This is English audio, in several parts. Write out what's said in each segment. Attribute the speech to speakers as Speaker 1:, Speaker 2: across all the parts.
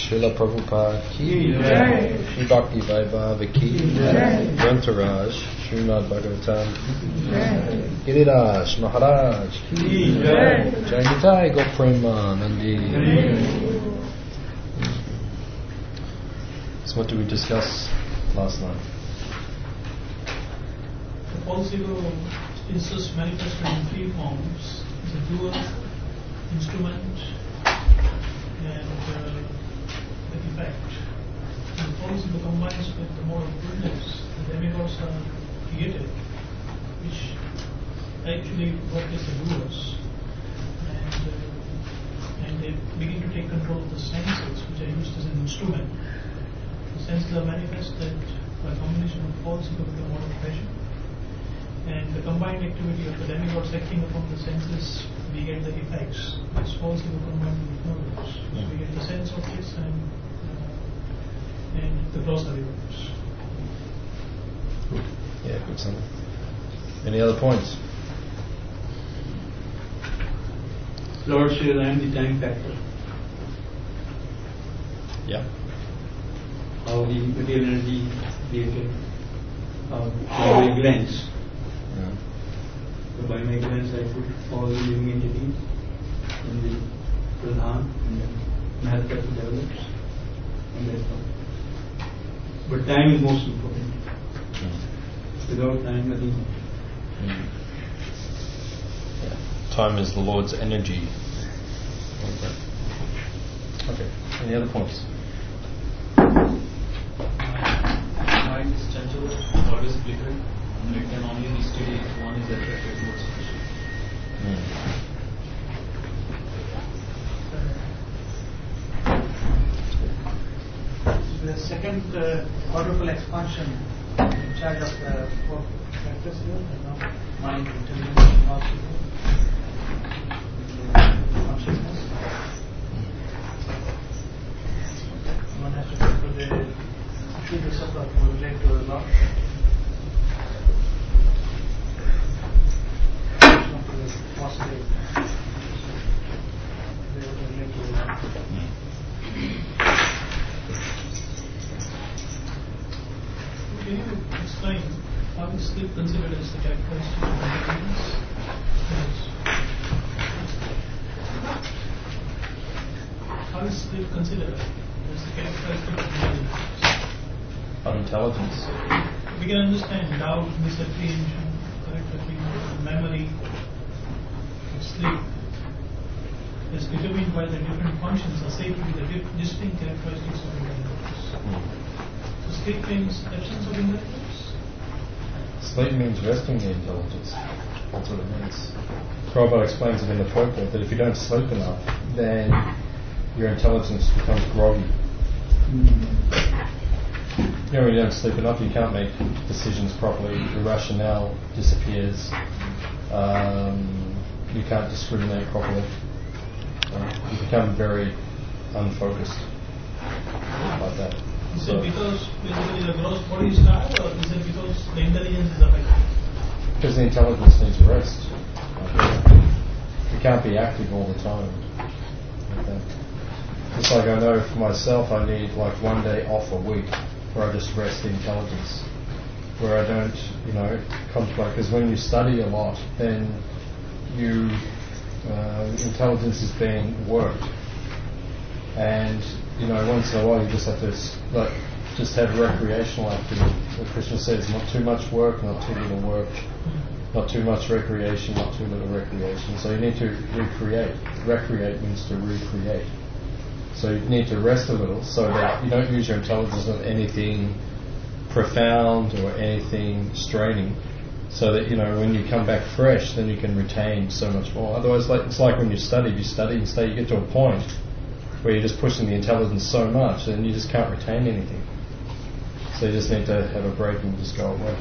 Speaker 1: Srila Prabhupada ki
Speaker 2: Jai.
Speaker 1: Shri Bhakti Vaibhava ki
Speaker 2: Jai.
Speaker 1: Grantaraj Srimad Bhagavatam ki Giriraj Maharaj ki
Speaker 2: Jai.
Speaker 1: Jai Nitai Gopremanandi. So what did we discuss last night?
Speaker 3: The Paul-Sigo is just manifested in three forms: the doer, instrument, and the effect. And the Paul-Sigo combines with the mode of goodness. The demigods are created, which actually work as the doers, and they begin to take control of the senses, which are used as an instrument. The senses are manifested by a combination of Paul-Sigo with the mode of pleasure. And the combined activity of the demigods acting upon the senses, we get the effects. It's also combined with knowledge. So we get the sense of this and the glossary words.
Speaker 1: Yeah, good summary. Any other points?
Speaker 4: Lord Shiva and the time factor.
Speaker 1: Yeah.
Speaker 4: How the material energy created by glance.
Speaker 1: Yeah.
Speaker 4: So by my glance I put all the living entities in the pradhan and then Mahata develops and that's all. But time is most important. Without time nothing.
Speaker 1: Yeah. Time is the Lord's energy. Okay. Any other points?
Speaker 5: Mind is chanchal, always flickering, and it can only be steady if one is attracted towards Krishna.
Speaker 3: The second quadruple expansion in charge of the four factors here, mind, intelligence, also consciousness. One has to go to the Shuddha Sattva to relate to the Lord. Positive. They will relate to the Lord. Can you explain how is sleep considered as the characteristic of intelligence? How is sleep considered as the characteristic of intelligence?
Speaker 1: Of intelligence.
Speaker 3: We can understand doubt, misapprehension, correctly, memory, sleep is determined by the different functions are said to be the distinct characteristics of intelligence. So sleep means absence of intelligence?
Speaker 1: Sleep means resting the intelligence. That's what it means. Prabhupada explains it in the purport that if you don't sleep enough, then your intelligence becomes groggy. You know, when you don't sleep enough, you can't make decisions properly. Your rationale disappears. You can't discriminate properly. You become very unfocused like that.
Speaker 3: Is it because basically the gross body is tired, or is it because the intelligence is affected?
Speaker 1: Because the intelligence needs rest. You can't be active all the time. Like that. Just like I know for myself, I need like one day off a week where I just rest the intelligence, where I don't, contemplate. Because when you study a lot, then intelligence is being worked, and once in a while you just have to just have recreational activity. So Krishna says, not too much work, not too little work, not too much recreation, not too little recreation. So you need to recreate. Recreate means to recreate. So you need to rest a little so that you don't use your intelligence on anything profound or anything straining, so that when you come back fresh, then you can retain so much more. Otherwise, it's like when you study, you get to a point where you're just pushing the intelligence so much, then you just can't retain anything. So you just need to have a break and just go away.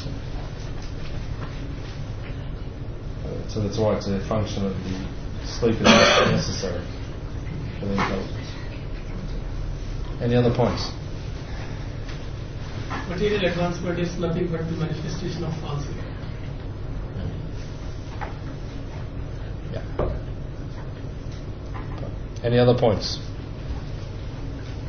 Speaker 1: So that's why it's a function of the sleep is necessary for the intelligence. Any other points?
Speaker 2: Material advancement is nothing but the manifestation of false ego.
Speaker 1: Yeah. Any other points?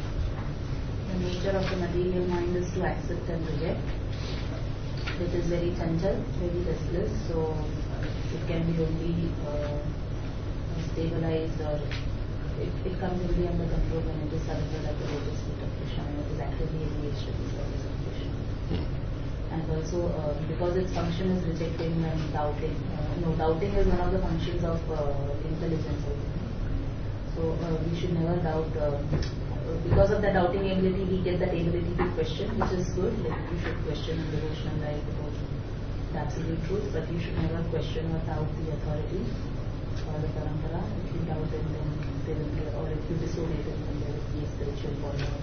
Speaker 6: nature of the material mind is to accept and reject. It is very chanchal, very restless, so it can be only stabilized, or it comes only under control when it is surrendered at the lotus feet of Krishna, and it is actively engaged in the service of Krishna. And also, because its function is rejecting and doubting, doubting is one of the functions of intelligence. So we should never doubt. Because of the doubting ability, we get that ability to question, which is good. Like you should question in devotional life about the absolute truth, but you should never question or doubt the authority or the parampara. If you doubt them, then there will be, or if you disobey them, then there will be a spiritual fallout.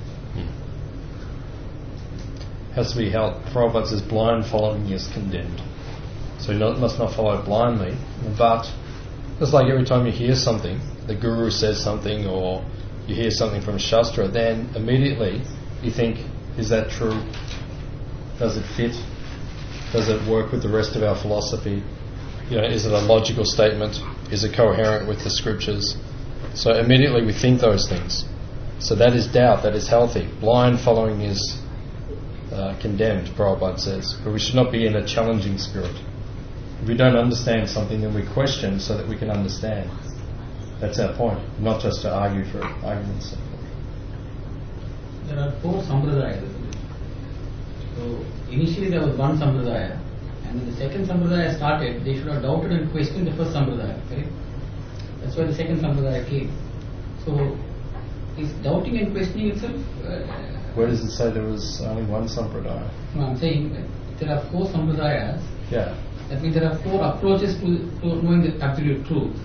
Speaker 1: Has to be held. Prabhupada says blind following is condemned. So you must not follow blindly. But just like every time you hear something, the guru says something, or you hear something from Shastra, then immediately you think, is that true? Does it fit? Does it work with the rest of our philosophy? Is it a logical statement? Is it coherent with the scriptures? So immediately we think those things. So that is doubt, that is healthy. Blind following is condemned, Prabhupada says. But we should not be in a challenging spirit. If we don't understand something, then we question so that we can understand. That's our point, not just to argue for argument's sake.
Speaker 7: There are 4 sampradayas. So initially there was one sampradaya, and when the second sampradaya started, they should have doubted and questioned the first sampradaya, correct? That's why the second sampradaya came. So is doubting and questioning itself...
Speaker 1: Where does it say there was only one sampradaya?
Speaker 7: No, I'm saying there are 4 sampradayas.
Speaker 1: Yeah.
Speaker 7: That means there are 4 approaches to knowing the absolute truth.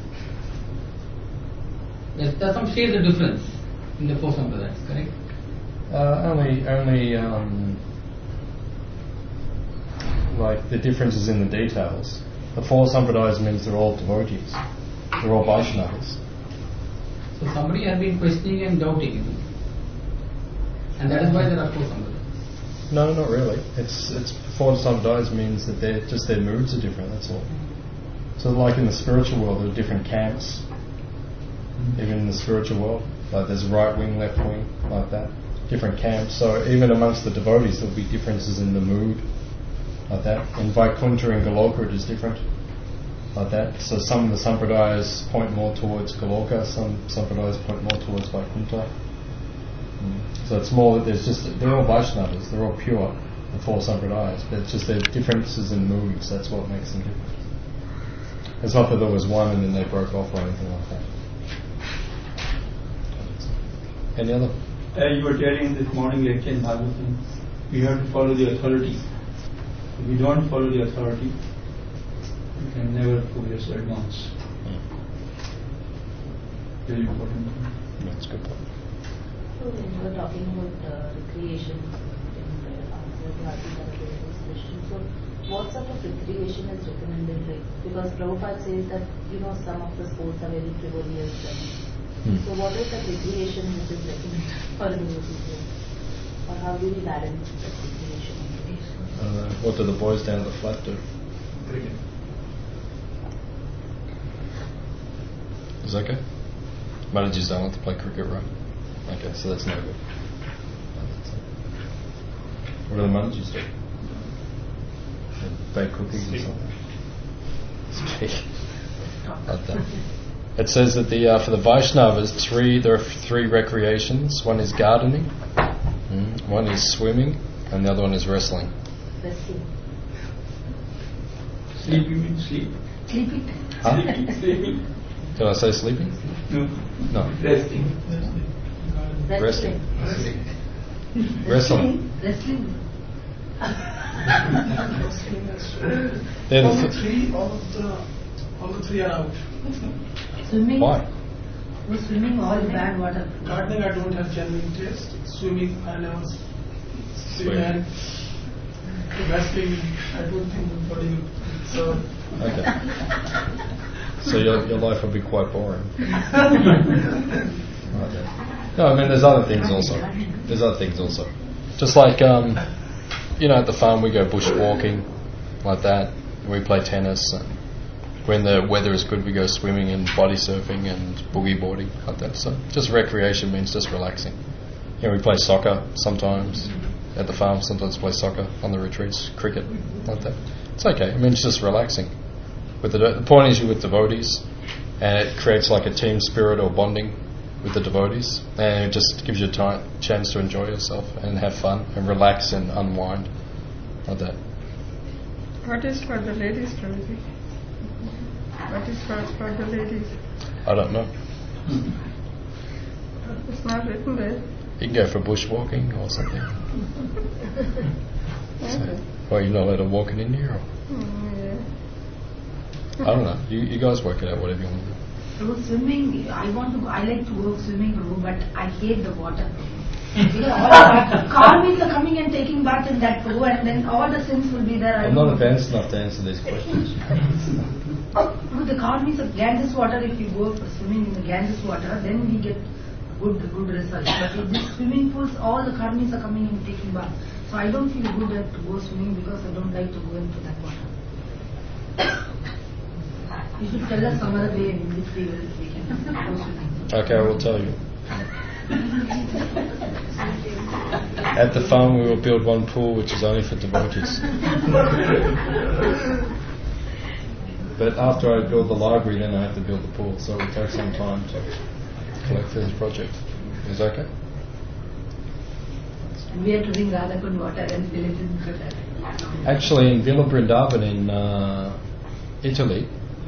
Speaker 7: There's some shades of difference in the 4 sampradayas, correct?
Speaker 1: Only like the differences in the details. The 4 sampradayas means they're all devotees. They're all Vaishnavas.
Speaker 7: So somebody has been questioning and doubting, and that is why there are 4 sampradayas.
Speaker 1: No, not really. It's 4 sampradayas means that their moods are different. That's all. So like in the spiritual world, there are different camps. Even in the spiritual world, like there's right wing, left wing, like that. Different camps. So even amongst the devotees, there'll be differences in the mood, like that. In Vaikuntha and Goloka, it is different, like that. So some of the sampradayas point more towards Goloka, some sampradayas point more towards Vaikuntha. So it's more that they're all Vaishnavas, they're all pure, the 4 sampradayas, but it's just their differences in moods, that's what makes them different. It's not that there was one and then they broke off or anything like that. Any other?
Speaker 4: You were telling this morning lecture in Bhagavatam, we have to follow the authority. If we don't follow the authority, we can never progress or advance. Very important.
Speaker 1: That's a good point.
Speaker 6: So when you were talking about recreation in the answer to Aditya's question, so what sort of recreation is recommended? Because Prabhupada says that some of the sports are very frivolous. So what is the recreation which is recommended for the people? Or how do we balance that recreation?
Speaker 1: What do the boys down at the flat do?
Speaker 5: Cricket.
Speaker 1: Is that okay? Managers don't like to play cricket, right? Okay, so that's no good. What do the managers do? Bake cookies or something? Speak. Like that. It says that for the Vaishnavas, there are 3 recreations. One is gardening, one is swimming, and the other one is wrestling.
Speaker 6: Wrestling.
Speaker 4: Sleep, you mean sleep?
Speaker 6: Sleeping.
Speaker 1: Huh?
Speaker 4: Sleeping.
Speaker 1: Did I say sleeping? No.
Speaker 4: Resting.
Speaker 1: Wrestling. Wrestling.
Speaker 6: Wrestling.
Speaker 1: They're
Speaker 2: All
Speaker 1: the
Speaker 2: the 3 are out.
Speaker 6: Swimming.
Speaker 1: Why?
Speaker 6: Was swimming all bad water?
Speaker 2: Gardening, I don't have genuine taste. Swimming, I never swim. And wrestling, I don't think the body will. So.
Speaker 1: Okay. So your life will be quite boring. Okay. No, I mean there's other things also. Just like at the farm we go bushwalking, like that. We play tennis. And when the weather is good, we go swimming and body surfing and boogie boarding, like that. So just recreation means just relaxing. we play soccer sometimes at the farm. Sometimes play soccer on the retreats, cricket, like that. It's okay. I mean, it's just relaxing. But the point is, you're with devotees, and it creates like a team spirit or bonding with the devotees, and it just gives you a chance to enjoy yourself and have fun and relax and unwind, like that.
Speaker 8: What is for the ladies, Prabhuji? What is for the ladies?
Speaker 1: I don't know.
Speaker 8: It's not written there.
Speaker 1: You can go for bushwalking or something.
Speaker 8: Okay.
Speaker 1: Well, you're not allowed to walk in India, or
Speaker 8: Yeah.
Speaker 1: I don't know. You guys work it out, whatever you want to do.
Speaker 9: Prabhu, swimming, I like to go swimming, Prabhu, but I hate the water. Because all the karmis are coming and taking bath in that, Prabhu, and then all the sins will be there.
Speaker 1: I'm not advanced enough to answer these questions.
Speaker 9: Prabhu, the karmis of Ganges water, if you go for swimming in the Ganges water, then we get good results. But in these swimming pools, all the karmis are coming and taking bath. So I don't feel good to go swimming because I don't like to go into that water. You should tell us some other way in which we can go swimming.
Speaker 1: Okay, I will tell you. At the farm, we will build one pool which is only for devotees. But after I build the library, then I have to build the pool, so it will take some time to collect for this project. Is that okay?
Speaker 9: We have to bring Radhakund water and fill it into that.
Speaker 1: Actually, in Villa Brindavan in Italy,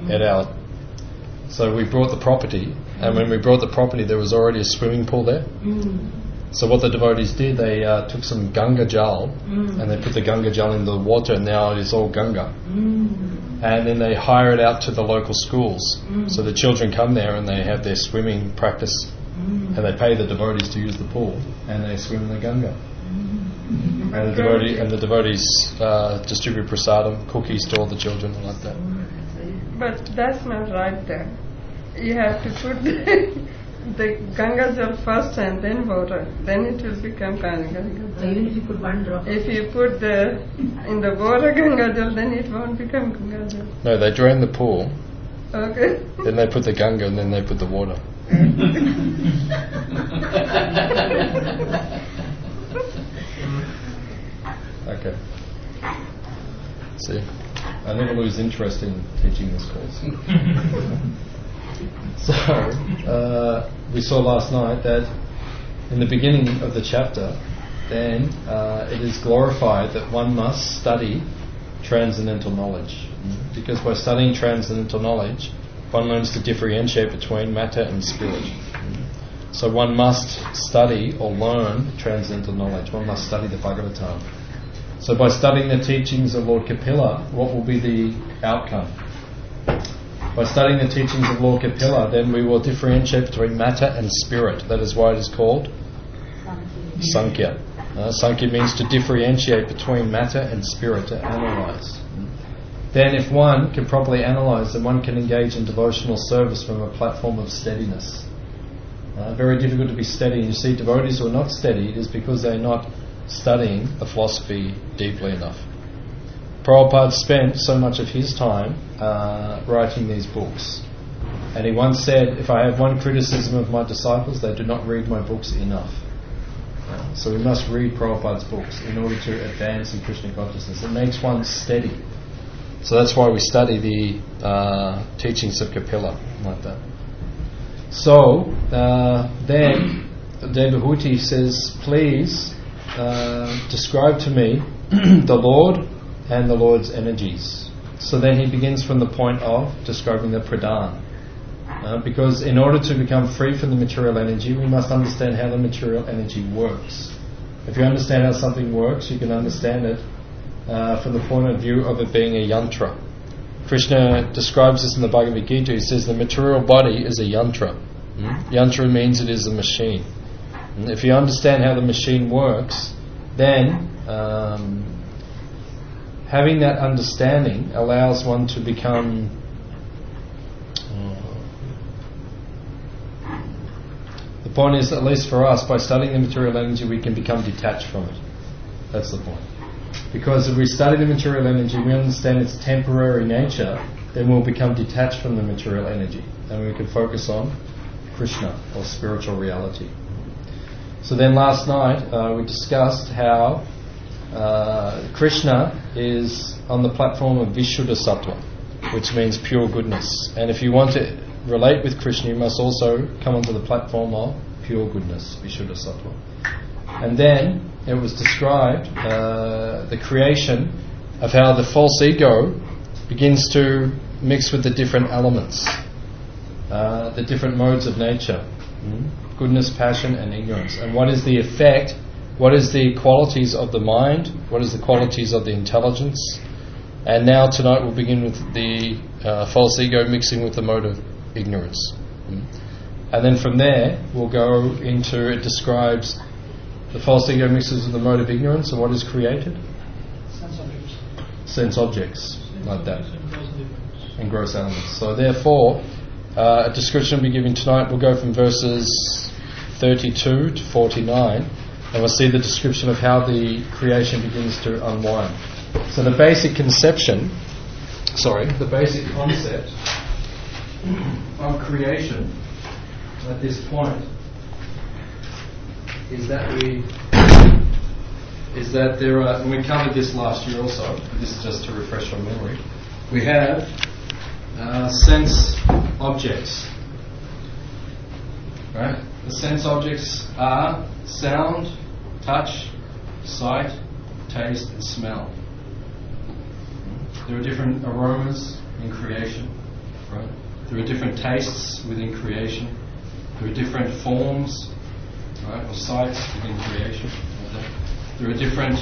Speaker 1: so we brought the property, and when we brought the property, there was already a swimming pool there. So what the devotees did, they took some Ganga Jal, and they put the Ganga Jal in the water, and now it is all Ganga. And then they hire it out to the local schools. So the children come there and they have their swimming practice, and they pay the devotees to use the pool, and they swim in the Ganga. And the devotees distribute prasadam, cookies to all the children, like that.
Speaker 8: But that's not right there. You have to put the Ganga Jal first and then water. Then it will become Ganga Jal.
Speaker 9: So even if you put one drop.
Speaker 8: If you put in the water Ganga Jal, then it won't become Ganga Jal.
Speaker 1: No, they drain the pool.
Speaker 8: Okay.
Speaker 1: Then they put the Ganga, and then they put the water. Okay. See, I never lose interest in teaching this course. So, we saw last night that in the beginning of the chapter, then it is glorified that one must study transcendental knowledge. Because by studying transcendental knowledge, one learns to differentiate between matter and spirit. So one must study or learn transcendental knowledge. One must study the Bhagavatam. So by studying the teachings of Lord Kapila, what will be the outcome? By studying the teachings of Lord Kapila, then we will differentiate between matter and spirit. That is why it is called Sankhya. Sankhya means to differentiate between matter and spirit, to analyze. Then if one can properly analyze, then one can engage in devotional service from a platform of steadiness. Very difficult to be steady. You see, devotees who are not steady, it is because they are not studying the philosophy deeply enough. Prabhupada spent so much of his time writing these books. And he once said, if I have one criticism of my disciples, they do not read my books enough. So we must read Prabhupada's books in order to advance in Krishna consciousness. It makes one steady. So that's why we study the teachings of Kapila, like that. So then Devahuti says, please describe to me the Lord and the Lord's energies. So then he begins from the point of describing the pradhan. Because in order to become free from the material energy, we must understand how the material energy works. If you understand how something works, you can understand it from the point of view of it being a yantra. Krishna describes this in the Bhagavad Gita. He says the material body is a yantra. Yantra means it is a machine. If you understand how the machine works, then having that understanding allows one to become the point is, at least for us, by studying the material energy we can become detached from it. That's the point. Because if we study the material energy, we understand its temporary nature, then we'll become detached from the material energy and we can focus on Krishna or spiritual reality. So then last night we discussed how Krishna is on the platform of Vishuddha Sattva, which means pure goodness. And if you want to relate with Krishna, you must also come onto the platform of pure goodness, Vishuddha Sattva. And then it was described the creation of how the false ego begins to mix with the different elements, the different modes of nature, goodness, passion and ignorance. And what is the effect, what is the qualities of the mind, what is the qualities of the intelligence. And now tonight we'll begin with the false ego mixing with the mode of ignorance. And then from there we'll go into, it describes the false ego mixes with the mode of ignorance, and what is created? Sense objects, like that, and gross elements. So therefore, a description will be given tonight. We'll go from verses 32 to 49, and we'll see the description of how the creation begins to unwind. So the basic concept of creation at this point is that there are, and we covered this last year also, but this is just to refresh our memory, we have sense objects. Right? The sense objects are sound, touch, sight, taste and smell. There are different aromas in creation. Right? There are different tastes within creation. There are different forms, right, or sights within creation. Okay? There are different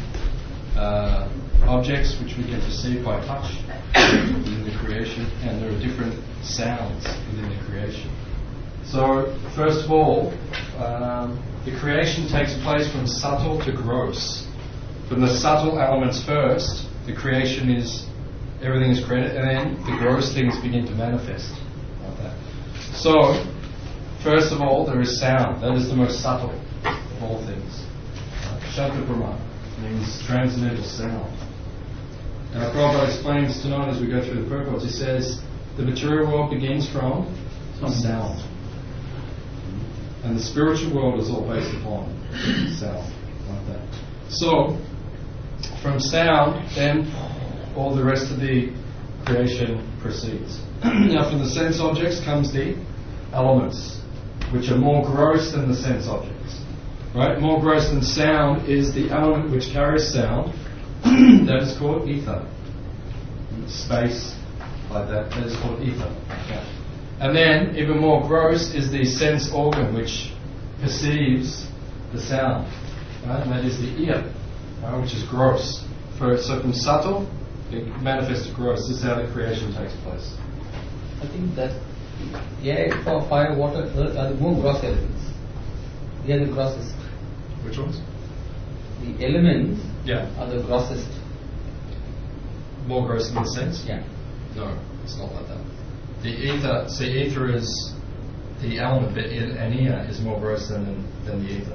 Speaker 1: objects which we can perceive by touch within the creation, and there are different sounds within the creation. So, first of all, the creation takes place from subtle to gross. From the subtle elements first, the creation is, everything is created, and then the gross things begin to manifest. Like that. So, first of all, there is sound. That is the most subtle of all things. Shabda Brahma means transcendental sound. And our Prabhupada explains tonight as we go through the purports, he says, the material world begins from sound. And the spiritual world is all based upon sound, like that. So, from sound, then all the rest of the creation proceeds. Now, from the sense objects comes the elements, which are more gross than the sense objects. Right? More gross than sound is the element which carries sound. That is called ether. Space, like that is called ether. Okay. And then, even more gross is the sense organ which perceives the sound. Right? And that is the ear, right? Which is gross. So from subtle, it manifests to gross. This is how the creation takes place.
Speaker 7: I think that air, fire, water, earth are the more gross elements. They are the grossest.
Speaker 1: Which ones?
Speaker 7: The elements are the grossest.
Speaker 1: More gross in the sense?
Speaker 7: Yeah.
Speaker 1: No, it's not like that. The ether, ether is the element, but an ear is more gross than the ether.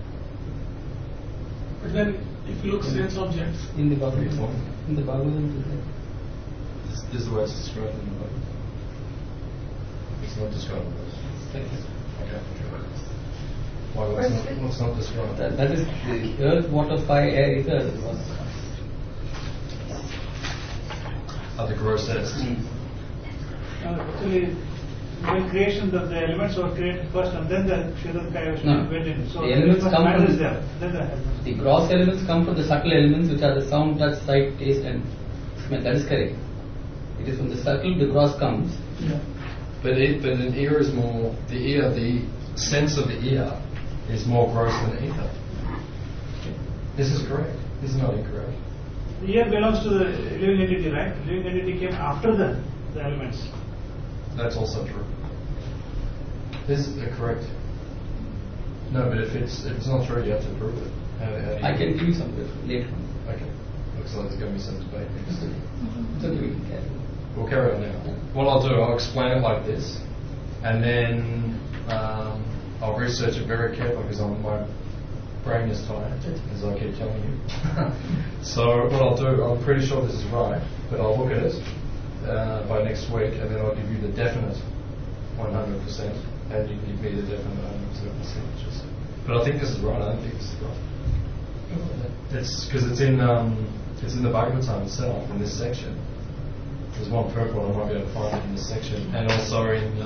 Speaker 2: But then, if you look at sense objects,
Speaker 7: in the Bhagavatam,
Speaker 1: this is the way it's described in the Bhagavatam. It's not described in the Bhagavatam. Okay. What's not described?
Speaker 7: That is the earth, water, fire, air, ether.
Speaker 1: Are the grossest.
Speaker 3: Actually, when creation, the elements were created first, and then the Kshetra went in. So
Speaker 7: the elements come from
Speaker 3: the
Speaker 7: gross elements come from the subtle elements, which are the sound, touch, sight, taste, and smell. That is correct. It is from the subtle the gross comes.
Speaker 2: Yeah.
Speaker 1: But an ear is more, the sense of the ear is more gross than the ether. This is correct. This is not incorrect.
Speaker 3: The ear belongs to the living entity, right? The living entity came after the elements.
Speaker 1: That's also true. This is correct. No, but if it's not true, you have to prove it. How do you
Speaker 7: I can give you some later on.
Speaker 1: Okay. Looks like there's going to be some debate next.
Speaker 7: So we can carry on.
Speaker 1: We'll carry on now. What I'll do, I'll explain it like this, and then I'll research it very carefully because my brain is tired, as I keep telling you. So what I'll do, I'm pretty sure this is right, but I'll look at it by next week, and then I'll give you the definite 100%, and you can give me the definite 100%. But I think this is right. I don't think this is right. It's because it's in the Bhagavatam itself in this section. There's one purple, I might be able to find it in this section, and also in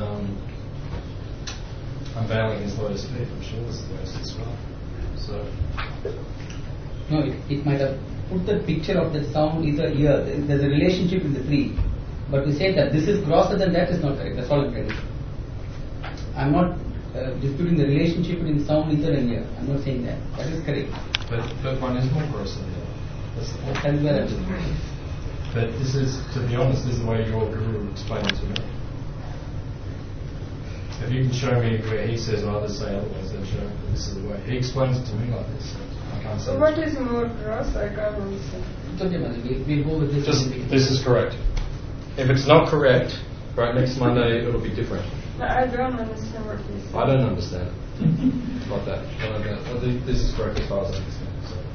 Speaker 1: unveiling his lotus feet. I'm sure this is where it sits right. So
Speaker 7: no, it might have put the picture of the sound either here. There's a relationship in the three, but to say that this is grosser than that is not correct. That's all I'm trying to say. I'm not disputing the relationship between sound, ether and ear. I'm not saying that. That is correct.
Speaker 1: But one is more gross than the other. That's the point.
Speaker 7: That is where I'm saying.
Speaker 1: But this is, to be honest, this is the way your guru explained it to me. If you can show me where he says or others say otherwise, then show me that this is the way. He explains it to me like this. So I can't say.
Speaker 8: So what is more gross? I can't understand.
Speaker 7: It's okay, Mother. We'll go with this.
Speaker 1: This is correct. If it's not correct, right, next Monday it'll be different.
Speaker 8: No, I don't understand what he said.
Speaker 1: I don't understand. Like that. I think this is correct as far as I understand.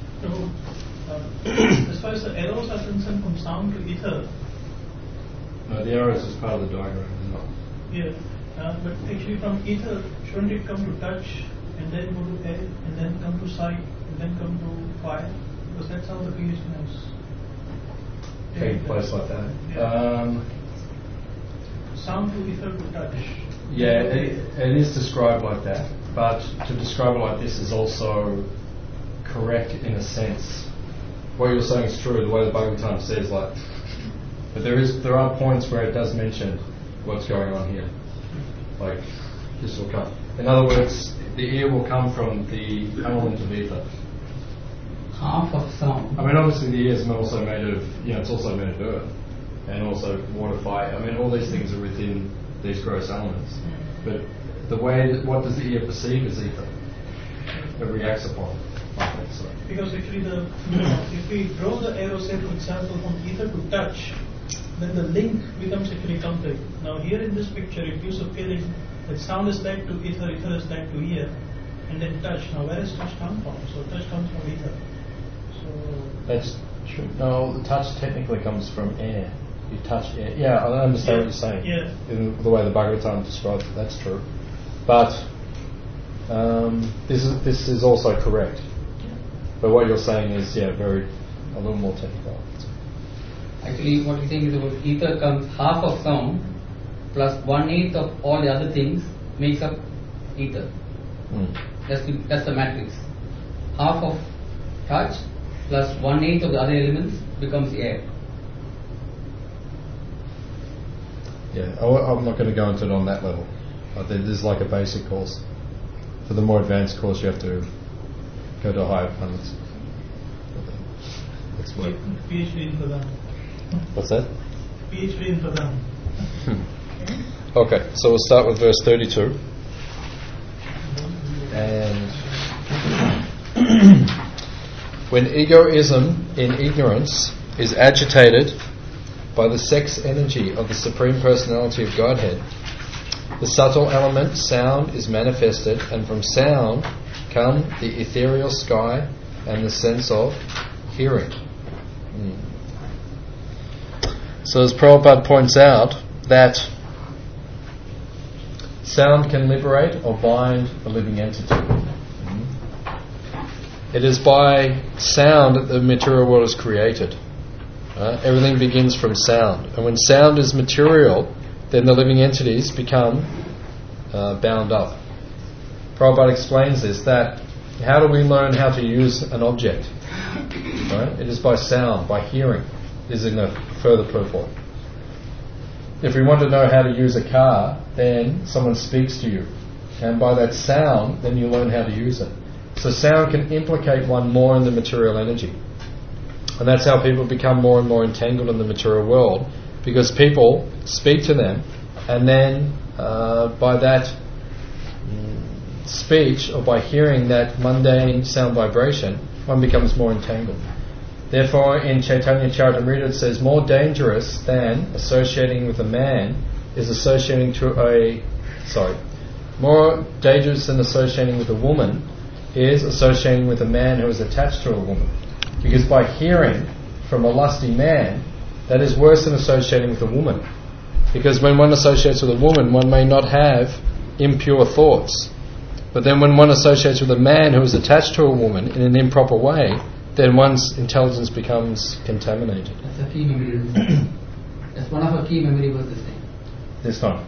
Speaker 1: So.
Speaker 3: As far as the arrows are concerned from sound to ether.
Speaker 1: No, the arrows is part of the diagram, isn't it?
Speaker 3: Yeah, but actually from ether, shouldn't it come to touch and then go to air and then come to sight and then come to fire? Because that's how the creation is.
Speaker 1: Taking place like that.
Speaker 3: Yeah. Sound to ether to touch.
Speaker 1: Yeah, it is described like that, but to describe it like this is also correct in a sense. What you're saying is true, the way the Bhagavatam says, like, but there are points where it does mention what's going on here. Like, this will come. In other words, the ear will come from the element of ether.
Speaker 7: Half of sound.
Speaker 1: I mean, obviously the ear is also made of, it's also made of earth, and also water, fire. I mean, all these things are within these gross elements. But the way what does the ear perceive is ether. It reacts upon it. I think so.
Speaker 3: Because actually if we draw the arrow, say for example from ether to touch, then the link becomes actually complete. Now here in this picture it gives a feeling that sound is led to ether, ether is led to ear, and then touch. Now where does touch come from? So touch comes from ether. So
Speaker 1: that's true. No, the touch technically comes from air. You touch air. Yeah, I understand what you're saying.
Speaker 3: Yeah.
Speaker 1: In the way the Bhagavatam describes it, that's true. But this is also correct. But what you're saying is, a little more technical.
Speaker 7: Actually, what you're saying is about ether comes half of sound plus 1/8 of all the other things makes up ether. That's the matrix. Half of touch plus 1/8 of the other elements becomes air.
Speaker 1: Yeah, I'm not going to go into it on that level. This is like a basic course. For the more advanced course, you have to go to higher planets. That's what.
Speaker 3: PhD in Pradhan.
Speaker 1: What's that?
Speaker 3: PhD in Pradhan.
Speaker 1: Okay, so we'll start with verse 32. And when egoism in ignorance is agitated by the sex energy of the Supreme Personality of Godhead, the subtle element sound is manifested, and from sound come the ethereal sky and the sense of hearing. So as Prabhupada points out, that sound can liberate or bind a living entity. It is by sound that the material world is created. Everything begins from sound. And when sound is material, then the living entities become bound up. Prabhupada explains this, that how do we learn how to use an object? Right? It is by sound, by hearing. Is in a further purport. If we want to know how to use a car, then someone speaks to you. And by that sound, then you learn how to use it. So sound can implicate one more in the material energy. And that's how people become more and more entangled in the material world, because people speak to them, and then by that speech, or by hearing that mundane sound vibration, one becomes more entangled. Therefore, in Chaitanya Charitamrita it says, more dangerous than associating with a man is more dangerous than associating with a woman is associating with a man who is attached to a woman. Because by hearing from a lusty man, that is worse than associating with a woman. Because when one associates with a woman, one may not have impure thoughts. But then when one associates with a man who is attached to a woman in an improper way, then one's intelligence becomes contaminated.
Speaker 7: That's a key memory. That's one of our key memory verses.
Speaker 1: This one.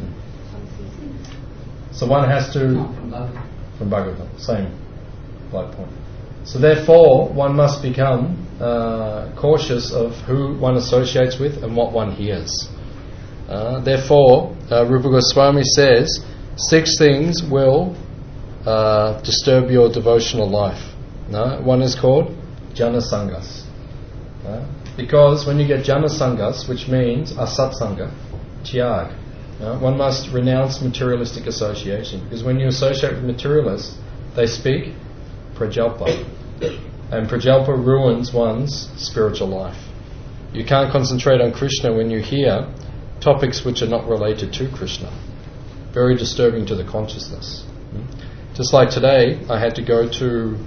Speaker 1: So one has to...
Speaker 7: No, from
Speaker 1: Bhagavatam. Same like point. So therefore, one must become cautious of who one associates with and what one hears. Therefore, Rupa Goswami says, 6 things will disturb your devotional life. One is called Jana Sangas. Because when you get Jana Sangas, which means Asatsanga, Tyag, one must renounce materialistic association. Because when you associate with materialists, they speak prajalpa. And prajalpa ruins one's spiritual life. You can't concentrate on Krishna when you hear topics which are not related to Krishna. Very disturbing to the consciousness. Just like today, I had to go to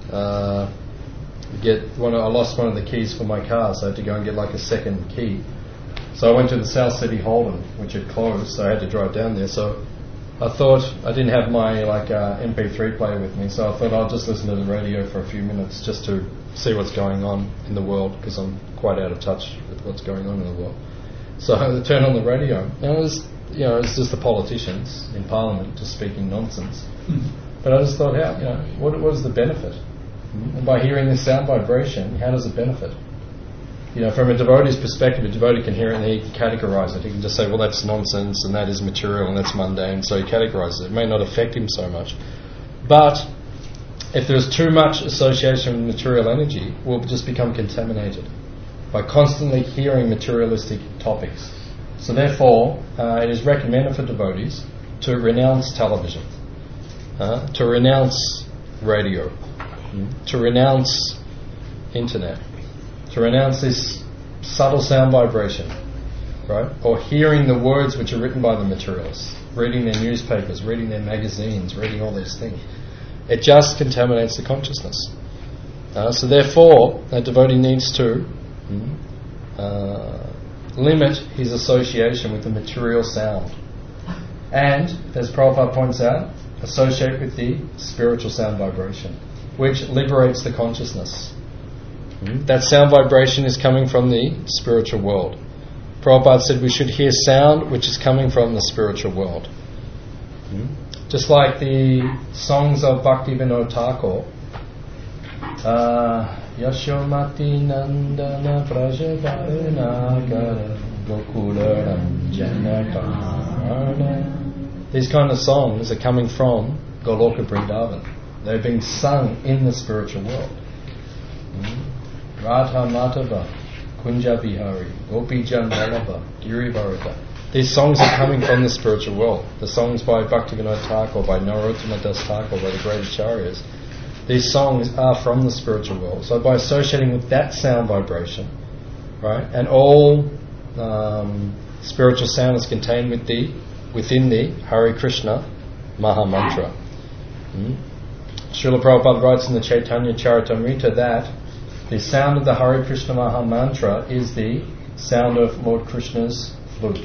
Speaker 1: I lost one of the keys for my car, so I had to go and get like a second key. So I went to the South City Holden, which had closed, so I had to drive down there. So I thought, I didn't have my MP3 player with me, so I thought I'll just listen to the radio for a few minutes just to see what's going on in the world, because I'm quite out of touch with what's going on in the world. So I turned on the radio, and it was just the politicians in Parliament just speaking nonsense. But I just thought, what is the benefit? And by hearing this sound vibration, how does it benefit? From a devotee's perspective, a devotee can hear it and he can categorize it. He can just say, well, that's nonsense and that is material and that's mundane, so he categorizes it. It may not affect him so much. But if there's too much association with material energy, we'll just become contaminated by constantly hearing materialistic topics. So therefore, it is recommended for devotees to renounce television, to renounce radio, to renounce internet, to renounce this subtle sound vibration, right? Or hearing the words which are written by the materialists, reading their newspapers, reading their magazines, reading all these things. It just contaminates the consciousness. So therefore, a devotee needs to limit his association with the material sound. And, as Prabhupada points out, associate with the spiritual sound vibration, which liberates the consciousness. That sound vibration is coming from the spiritual world. Prabhupada said we should hear sound which is coming from the spiritual world. Just like the songs of Bhaktivinoda Thakur, Yashomati Nandana Prajaparinagara Gokula Janaka. These kind of songs are coming from Goloka Vrindavan. They're being sung in the spiritual world. Radha Madhava, Kunja Bihari, Gopi Jan Vallabha, Giri Varata. These songs are coming from the spiritual world. The songs by Bhaktivinoda Thakur, by Narottama Das Thakur, by the great acharyas. These songs are from the spiritual world. So by associating with that sound vibration, right, and all spiritual sound is contained within the Hare Krishna Maha Mantra. Srila Prabhupada writes in the Chaitanya Charitamrita that the sound of the Hare Krishna Maha Mantra is the sound of Lord Krishna's flute.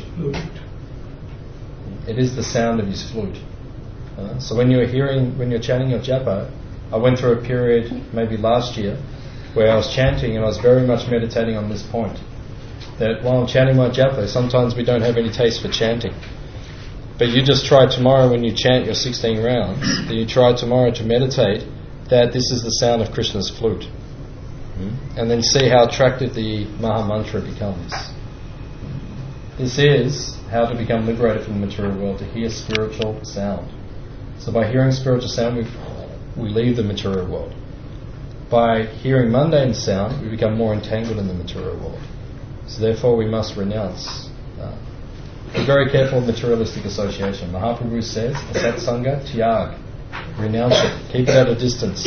Speaker 1: It is the sound of his flute. So when you're chanting your japa, I went through a period maybe last year where I was chanting and I was very much meditating on this point. That while I'm chanting my japa, sometimes we don't have any taste for chanting. But you just try tomorrow when you chant your 16 rounds, that you try tomorrow to meditate that this is the sound of Krishna's flute. And then see how attractive the Maha Mantra becomes. This is how to become liberated from the material world, to hear spiritual sound. So by hearing spiritual sound, we leave the material world. By hearing mundane sound, we become more entangled in the material world. So therefore we must renounce. Be very careful of materialistic association. Mahaprabhu says, Satsanga Tyag. Renounce it. Keep it at a distance.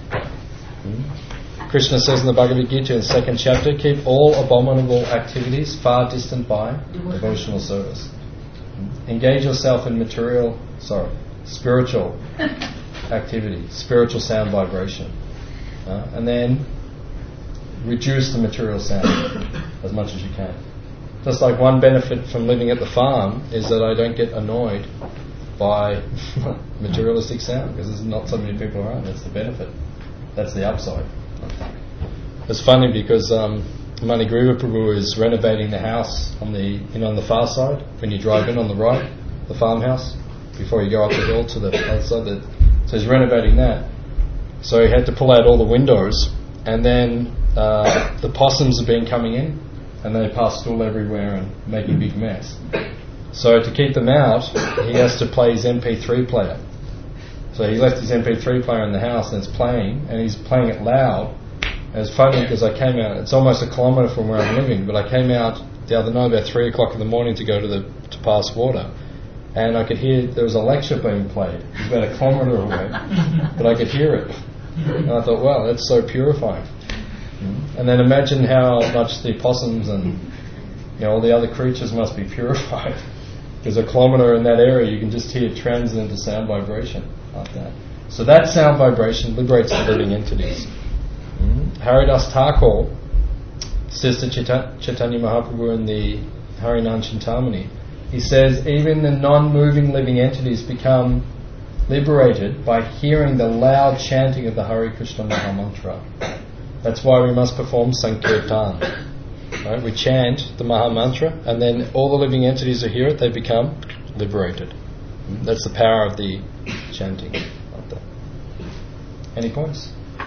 Speaker 1: Krishna says in the Bhagavad Gita in the 2nd chapter, keep all abominable activities far distant by devotional service. Engage yourself in spiritual activity, spiritual sound vibration. And then reduce the material sound as much as you can. Just like one benefit from living at the farm is that I don't get annoyed by materialistic sound, because there's not so many people around. That's the benefit. That's the upside. It's funny because Manigriva Prabhu is renovating the house on the far side when you drive in on the right, the farmhouse, before you go up the hill to the other side. So he's renovating that. So he had to pull out all the windows, and then the possums have been coming in, and they pass stool everywhere and making a big mess. So to keep them out, he has to play his MP3 player. So he left his MP3 player in the house, and it's playing, and he's playing it loud. And it's funny because I came out, it's almost a kilometre from where I'm living, but I came out the other night about 3 o'clock in the morning to go to pass water, and I could hear there was a lecture being played. It was about a kilometre away, but I could hear it. And I thought, wow, that's so purifying. And then imagine how much the possums and all the other creatures must be purified. Because a kilometre in that area, you can just hear transcendental sound vibration like that. So that sound vibration liberates the living entities. Haridas Thakur says to Chaitanya Mahaprabhu in the Harinam Chintamani, he says, even the non-moving living entities become liberated by hearing the loud chanting of the Hare Krishna Maha Mantra. That's why we must perform Sankirtan. Right? We chant the Maha Mantra, and then all the living entities who hear it, they become liberated. That's the power of the chanting. Like that. Any points?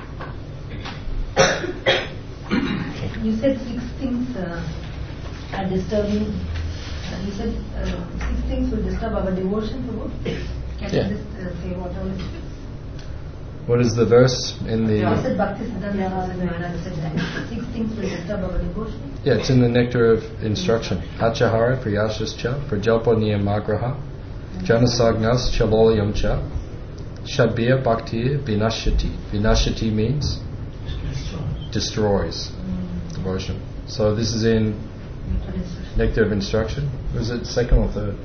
Speaker 9: You said 6 things are disturbing. You said 6 things will disturb our devotion, Prabhu. Can you just say what all is it?
Speaker 1: What is the verse in the...
Speaker 9: You said Bhakti Siddhanta Maharaj said that 6 things will disturb our devotion.
Speaker 1: Yeah, it's in the Nectar of Instruction. Achahara priyashascha prajalpa niyamagraha janasagnas chalolyam cha shabbiya bhakti vinashati. Vinashati means destroys devotion. So this is in Nectar of Instruction. Was it second or third?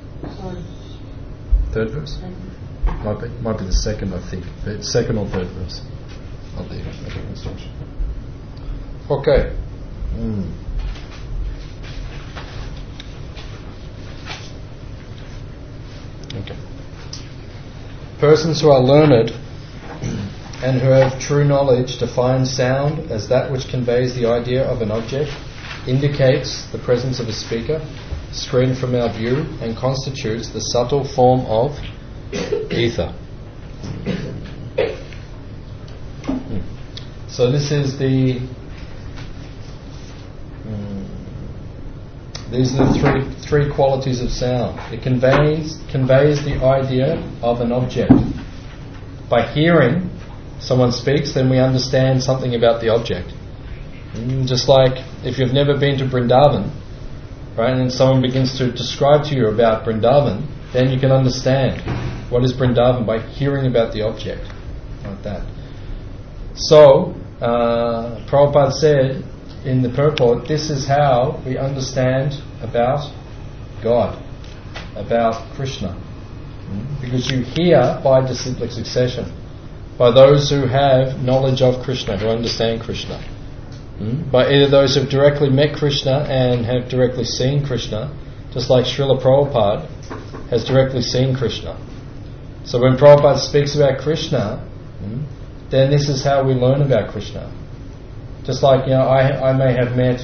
Speaker 1: Third verse? Might be the second, I think. But second or third verse of the Nectar of Instruction. Okay. Okay. Persons who are learned and who have true knowledge define sound as that which conveys the idea of an object, indicates the presence of a speaker, screened from our view, and constitutes the subtle form of ether. So this is these are the three qualities of sound. It conveys the idea of an object. By hearing someone speaks, then we understand something about the object. Just like if you've never been to Vrindavan, right, and then someone begins to describe to you about Vrindavan, then you can understand what is Vrindavan by hearing about the object, like that. So, Prabhupada said in the purport, this is how we understand about God, about Krishna. Because you hear by disciplic succession, by those who have knowledge of Krishna, who understand Krishna. By either those who have directly met Krishna and have directly seen Krishna, just like Srila Prabhupada has directly seen Krishna. So when Prabhupada speaks about Krishna, then this is how we learn about Krishna. Just like, I may have met,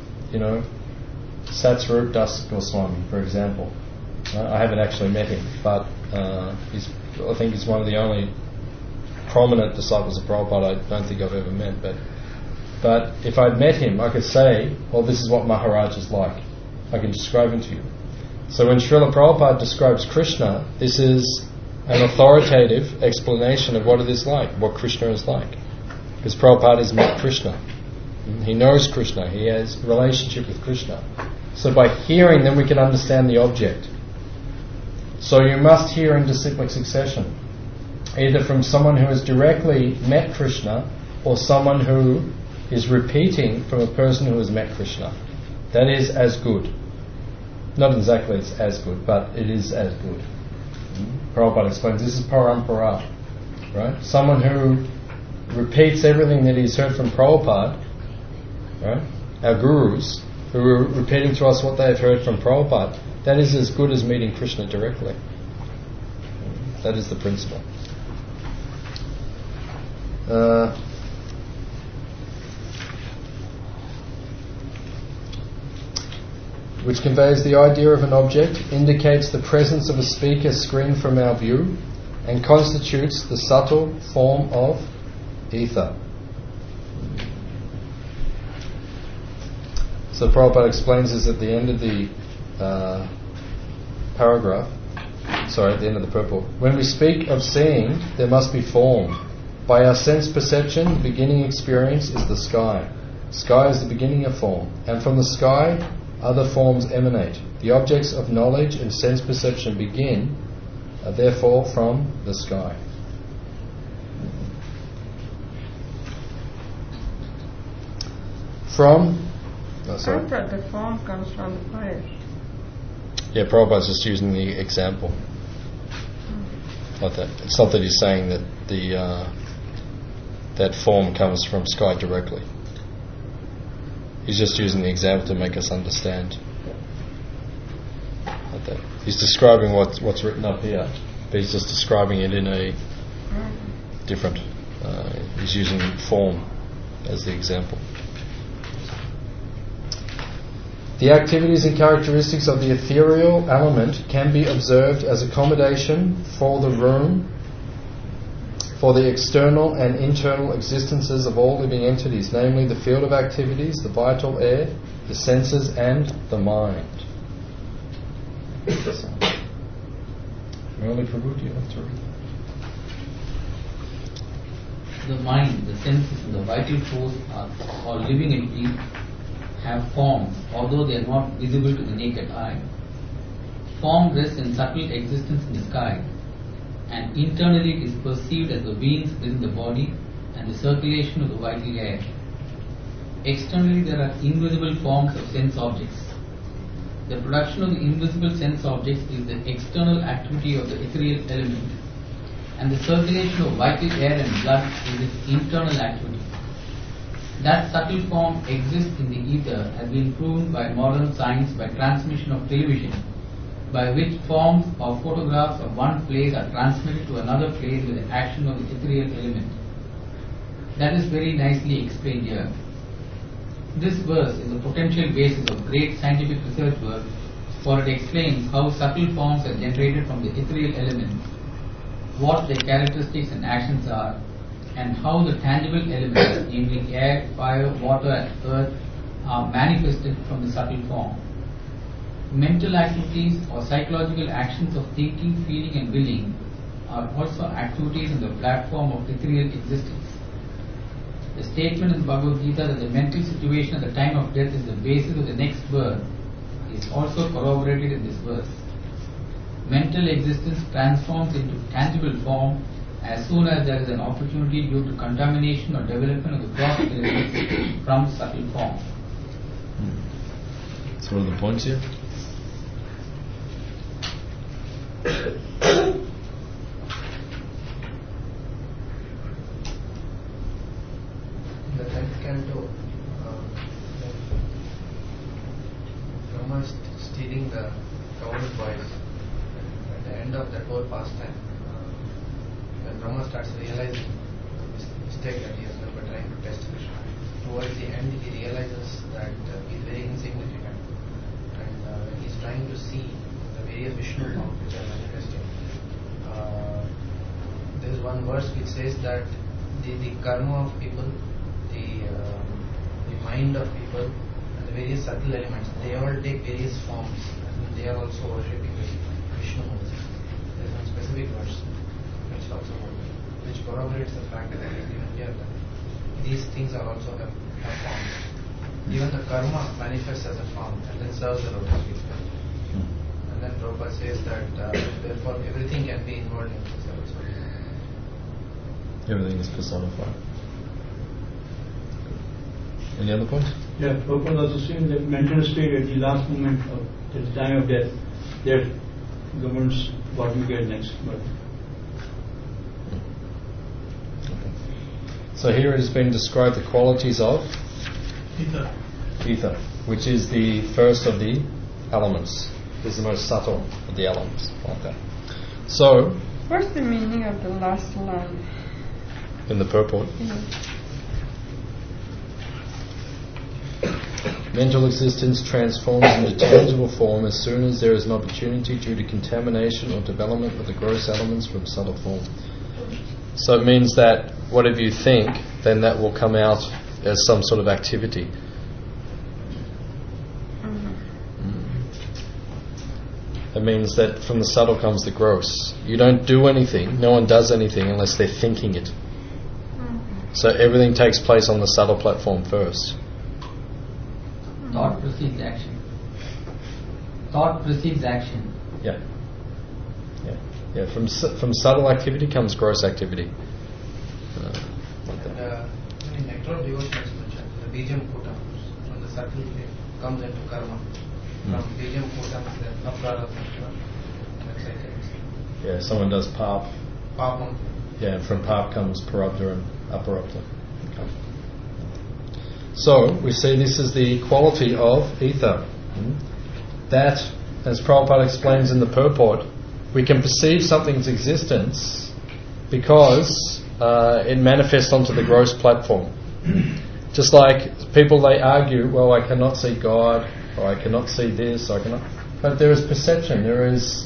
Speaker 1: Satsvarup Das Goswami, for example. I haven't actually met him, but I think he's one of the only prominent disciples of Prabhupada I don't think I've ever met. But if I'd met him, I could say, well, this is what Maharaj is like. I can describe him to you. So when Srila Prabhupada describes Krishna, this is an authoritative explanation of what it is like, what Krishna is like. Because Prabhupada has met Krishna. He knows Krishna. He has a relationship with Krishna. So by hearing, then we can understand the object. So you must hear in disciplic succession, either from someone who has directly met Krishna or someone who is repeating from a person who has met Krishna. That is as good. Not exactly it's as good, but it is as good. Prabhupada explains this is parampara, right? Someone who repeats everything that he's heard from Prabhupada, right? Our gurus who are repeating to us what they have heard from Prabhupada, that is as good as meeting Krishna directly. That is the principle. Which conveys the idea of an object, indicates the presence of a speaker screened from our view, and constitutes the subtle form of ether. So Prabhupada explains this at the end of the at the end of the purport. When we speak of seeing, there must be form. By our sense perception, the beginning experience is the sky. Sky is the beginning of form, and from the sky, other forms emanate. The objects of knowledge and sense perception begin, therefore, from the sky.
Speaker 8: The form comes from the fire.
Speaker 1: Yeah, Prabhupada's just using the example. Like that. It's not that he's saying that that form comes from sky directly. He's just using the example to make us understand. Like that. He's describing what's written up here, but he's just describing it in a different. He's using form as the example. The activities and characteristics of the ethereal element can be observed as accommodation for the room, for the external and internal existences of all living entities, namely the field of activities, the vital air, the senses, and the mind. Merely Prabhu, do you have to read?
Speaker 7: The mind, the senses, and the vital force are living entities, have forms, although they are not visible to the naked eye. Form rests in subtle existence in the sky, and internally it is perceived as the beings within the body and the circulation of the vital air. Externally there are invisible forms of sense objects. The production of the invisible sense objects is the external activity of the ethereal element, and the circulation of vital air and blood is its internal activity. That subtle form exists in the ether has been proven by modern science by transmission of television, by which forms or photographs of one place are transmitted to another place with the action of the ethereal element. That is very nicely explained here. This verse is a potential basis of great scientific research work, for it explains how subtle forms are generated from the ethereal elements, what their characteristics and actions are, and how the tangible elements, namely air, fire, water, and earth, are manifested from the subtle form. Mental activities or psychological actions of thinking, feeling, and willing are also activities on the platform of ethereal existence. The statement in the Bhagavad Gita that the mental situation at the time of death is the basis of the next birth is also corroborated in this verse. Mental existence transforms into tangible form as soon as there is an opportunity due to contamination or development of the gross elements from subtle form.
Speaker 1: So what are the points here?
Speaker 10: The 10th canto, Brahma is stealing the coward voice. At the end of that whole pastime, when Brahma starts realizing the mistake that he has done by trying to test Krishna, towards the end he realizes that he is very insignificant, and he is trying to see the various Vishnu forms which are manifesting. There is one verse which says that the karma of people, the mind of people, and the various subtle elements, they all take various forms, and they are also worshipping Vishnu. There is one specific verse which talks about it, which corroborates the fact that even here these things are also have forms. Even the karma manifests as a form and then serves the lotus feet. And then Prabhupada says that therefore everything can be involved in this also.
Speaker 1: Everything is personified. Any other points?
Speaker 4: Yeah, Prabhupada also saying that mental state at the last moment of the time of death, that governs what we get next. But
Speaker 1: so here it has been described the qualities of
Speaker 3: Ether.
Speaker 1: which is the first of the elements. Is the most subtle of the elements, like that. So
Speaker 8: What's the meaning of the last line?
Speaker 1: In the purport.
Speaker 8: Yes.
Speaker 1: Mental existence transforms into tangible form as soon as there is an opportunity due to contamination or development of the gross elements from subtle form. So it means that whatever you think, then that will come out as some sort of activity. It means that from the subtle comes the gross. You don't do anything, no one does anything unless they're thinking it. So everything takes place on the subtle platform first.
Speaker 7: Thought precedes action. Thought precedes action.
Speaker 1: Yeah. From subtle activity comes gross activity.
Speaker 10: In nectar devotion expression, the Bijam Kutam, from the subtle comes into karma. From Bijam Kutam, the Naprara nectar.
Speaker 1: Yeah, someone does pap.
Speaker 10: Papam.
Speaker 1: Yeah, and from pap comes parabdha and aparabdha. Okay. So, we see this is the quality of ether. That, as Prabhupada explains in the purport, we can perceive something's existence because it manifests onto the gross platform. Just like people, they argue, well, I cannot see God, or I cannot see this, or I cannot... But there is perception, there is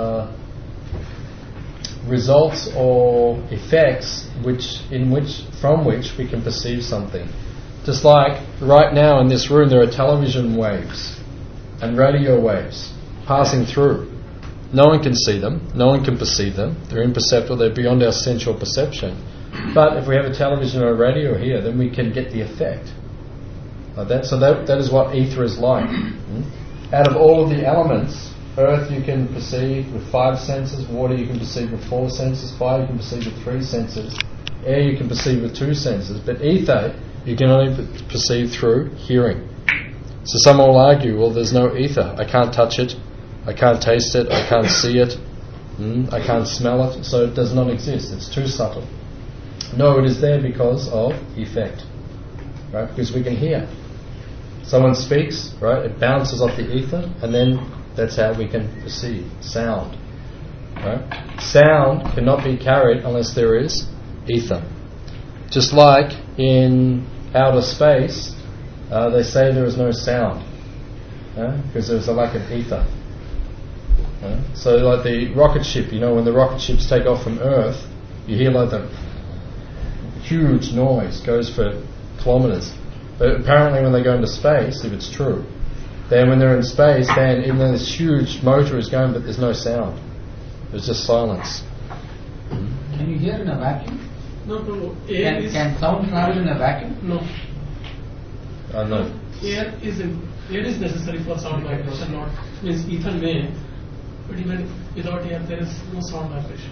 Speaker 1: results or effects from which we can perceive something. Just like right now in this room there are television waves and radio waves passing through. No one can see them, no one can perceive them, they're imperceptible, they're beyond our sensual perception. But if we have a television or a radio here, then we can get the effect. Like that. So that is what ether is like. Out of all of the elements, earth you can perceive with 5 senses, water you can perceive with 4 senses, fire you can perceive with 3 senses, air you can perceive with 2 senses, but ether you can only perceive through hearing. So someone will argue, well, there's no ether. I can't touch it, I can't taste it, I can't see it, I can't smell it, so it does not exist. It's too subtle. No, it is there because of effect, right? Because we can hear. Someone speaks, right? It bounces off the ether, and then that's how we can perceive sound, right? Sound cannot be carried unless there is ether. Just like in outer space, they say there is no sound because there's a lack of ether. So like the rocket ship, when the rocket ships take off from Earth, you hear like the huge noise, goes for kilometres. But apparently when they go into space, if it's true, then when they're in space, then even though this huge motor is going, but there's no sound. There's just silence.
Speaker 7: Can you hear in a vacuum?
Speaker 2: No.
Speaker 7: Can sound travel in a vacuum?
Speaker 2: No.
Speaker 1: No.
Speaker 2: Air is necessary for sound vibration, not means ether may, but even without air there is no sound vibration.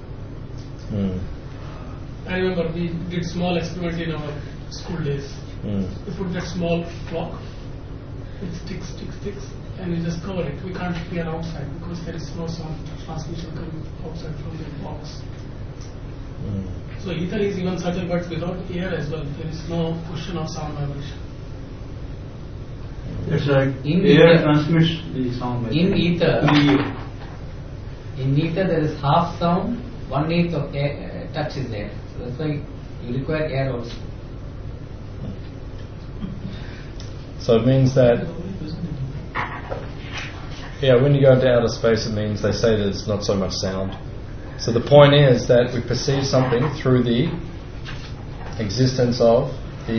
Speaker 2: I remember we did small experiment in our school days. We put that small clock, it ticks, and we just cover it. We can't hear outside because there is no sound transmission coming outside from the box. So ether is even subtle, but without air as well, there is no question of sound vibration.
Speaker 4: That's right.
Speaker 7: In
Speaker 4: Air
Speaker 7: ether,
Speaker 4: transmits the sound.
Speaker 7: In ether there is half sound, 1/8 of air, touch is there. So that's why you require air also.
Speaker 1: So it means that, when you go into outer space, it means they say that it's not so much sound. So the point is that we perceive something through the existence of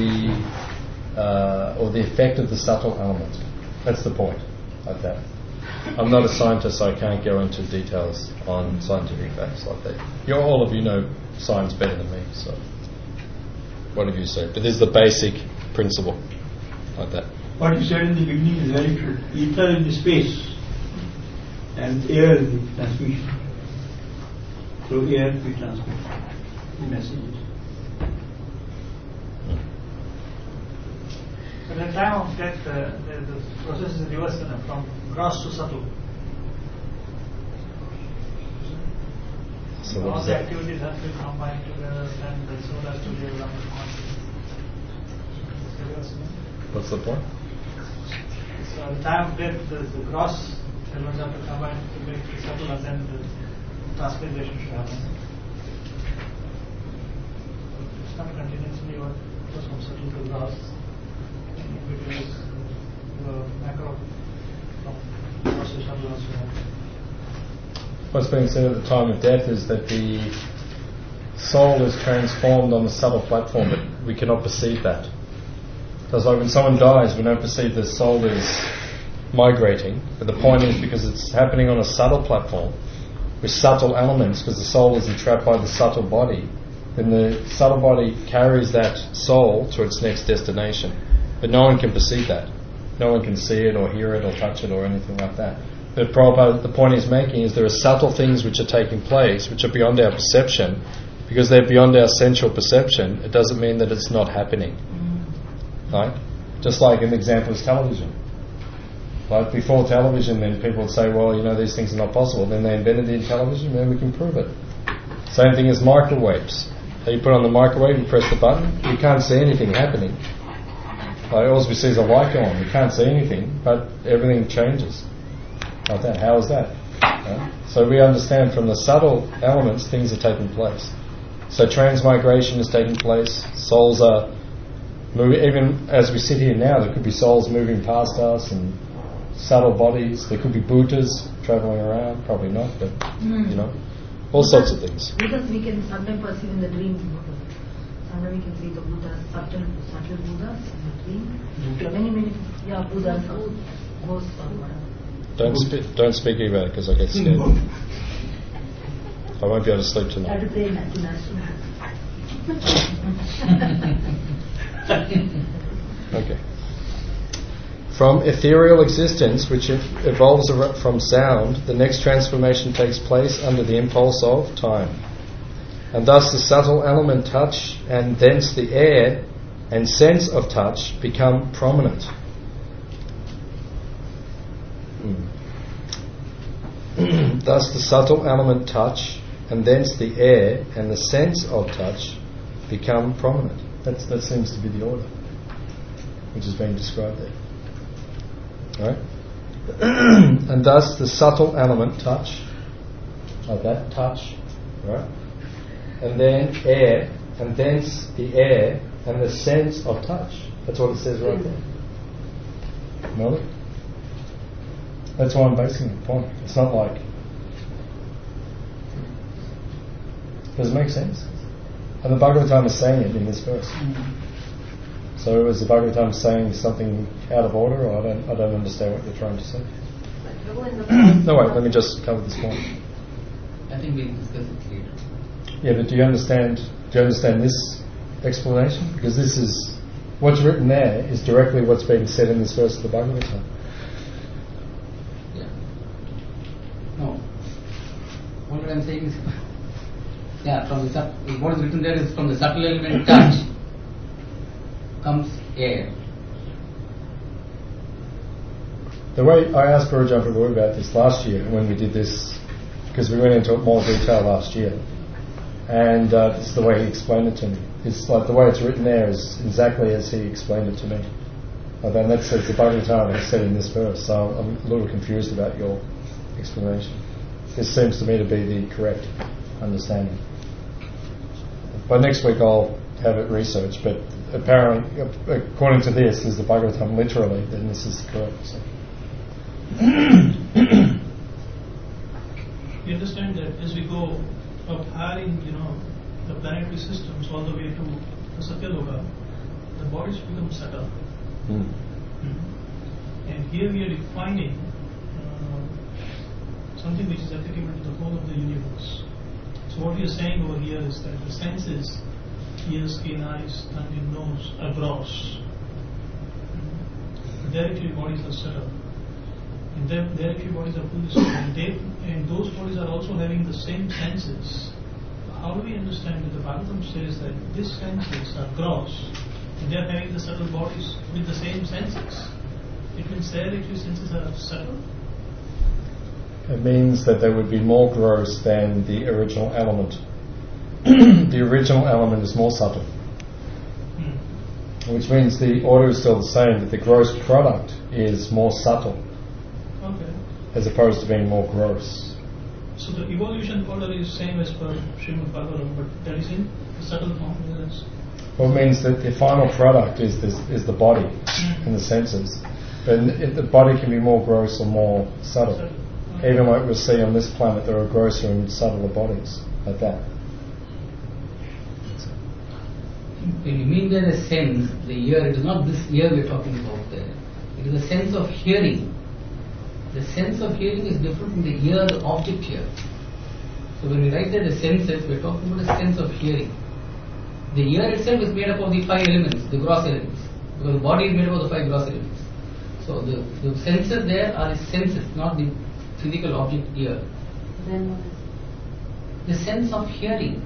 Speaker 1: or the effect of the subtle element. That's the point of that. I'm not a scientist, so I can't go into details on scientific facts like that. All of you know science better than me, so whatever you say. But this is the basic principle like that.
Speaker 4: What you said in the beginning is very true. Ether is the space and air is the transmission. Through air we transmit the messages.
Speaker 3: At the time of death, the process is reversed from gross to subtle.
Speaker 1: So
Speaker 3: all the activities have to be combined together and the soul has to be around the consciousness.
Speaker 1: What's the point?
Speaker 3: So at the time of death, the gross elements have to combine to make the subtle, and then the transmigration should happen. It's not continuously or goes from subtle to gross. In between is the macro from gross to subtle also happens.
Speaker 1: What's being said at the time of death is that the soul is transformed on the subtle platform, but we cannot perceive that. Because like when someone dies, we don't perceive the soul is migrating, but the point is because it's happening on a subtle platform with subtle elements, because the soul is entrapped by the subtle body, then the subtle body carries that soul to its next destination. But no one can perceive that. No one can see it or hear it or touch it or anything like that. But Prabhupada, the point he's making is there are subtle things which are taking place, which are beyond our perception. Because they're beyond our sensual perception, it doesn't mean that it's not happening. Right? Just like an example is television. Like before television, then people would say, well, you know, these things are not possible. Then they invented the television, then we can prove it. Same thing as microwaves. So you put on the microwave, you press the button, you can't see anything happening. Like all we see is a light go on. We can't see anything, but everything changes. Like that. How is that? Right? So we understand from the subtle elements, things are taking place. So transmigration is taking place. Souls are moving. Even as we sit here now, there could be souls moving past us and subtle bodies. There could be Buddhas traveling around. Probably not, but you know, all sorts of things.
Speaker 9: Because we can sometimes perceive in the dream. Sometimes we can see the Buddhas, subtle Buddhas in the dream. Many, Buddhas or ghosts or whatever.
Speaker 1: Don't speak about it because I get scared. I won't be able to sleep tonight. Okay. From ethereal existence, which evolves from sound, the next transformation takes place under the impulse of time. And thus the subtle element touch and thence the air and sense of touch become prominent. Thus the subtle element touch and thence the air and the sense of touch become prominent. That seems to be the order which is being described there. Right? And thus the subtle element touch, like that, touch, right? And then air, and thence the air and the sense of touch. That's what it says right there. Know it? That's why I'm basing the point. It's not like... Does it make sense? And the Bhagavatam is saying it in this verse. So is the Bhagavatam saying something out of order, or I don't understand what you're trying to say? No, wait, let me just cover this point.
Speaker 7: I think we'll discuss it later.
Speaker 1: Yeah, but do you understand this explanation? Because this is... What's written there is directly what's being said in this verse of the Bhagavatam.
Speaker 7: Yeah. No. What I'm saying is... Yeah, what is written there is from the subtle element touch comes air.
Speaker 1: The way I asked Guru Prabhu about this last year when we did this, because we went into more detail last year, and this is the way he explained it to me. It's like the way it's written there is exactly as he explained it to me. And that's the Bhagavatam has said in this verse, so I'm a little confused about your explanation. This seems to me to be the correct understanding. By next week I'll have it researched, but apparently, according to this, is the Bhagavatam literally, then this is correct. So.
Speaker 3: You understand that as we go up higher in, the planetary systems all the way to the Satyaloka, the bodies become subtle. And here we are defining something which is applicable to the whole of the universe. So what we are saying over here is that the senses, ears, skin, eyes, tongue and nose are gross. Directly bodies are subtle. And directly bodies are fully subtle. And those bodies are also having the same senses. How do we understand that the Bhagavatam says that these senses are gross and they are having the subtle bodies with the same senses? It means directly senses are subtle?
Speaker 1: It means that they would be more gross than the original element. The original element is more subtle. Which means the order is still the same, but the gross product is more subtle.
Speaker 3: Okay.
Speaker 1: As opposed to being more gross.
Speaker 3: So the evolution order is same as per Srimad Bhagavatam, but that is in the subtle form. Yes.
Speaker 1: Well, it means that the final product is the body and the senses. But the body can be more gross or more subtle. Even like we'll see on this planet, there are grosser and subtler bodies, like that.
Speaker 7: When you mean there a sense, the ear, it is not this ear we are talking about there. It is a sense of hearing. The sense of hearing is different from the ear, the object here. So when we write there the senses, we are talking about a sense of hearing. The ear itself is made up of the 5 elements, the gross elements, because the body is made up of the 5 gross elements. So the senses there are the senses, not the physical object ear.
Speaker 6: Then what is
Speaker 7: The sense of hearing.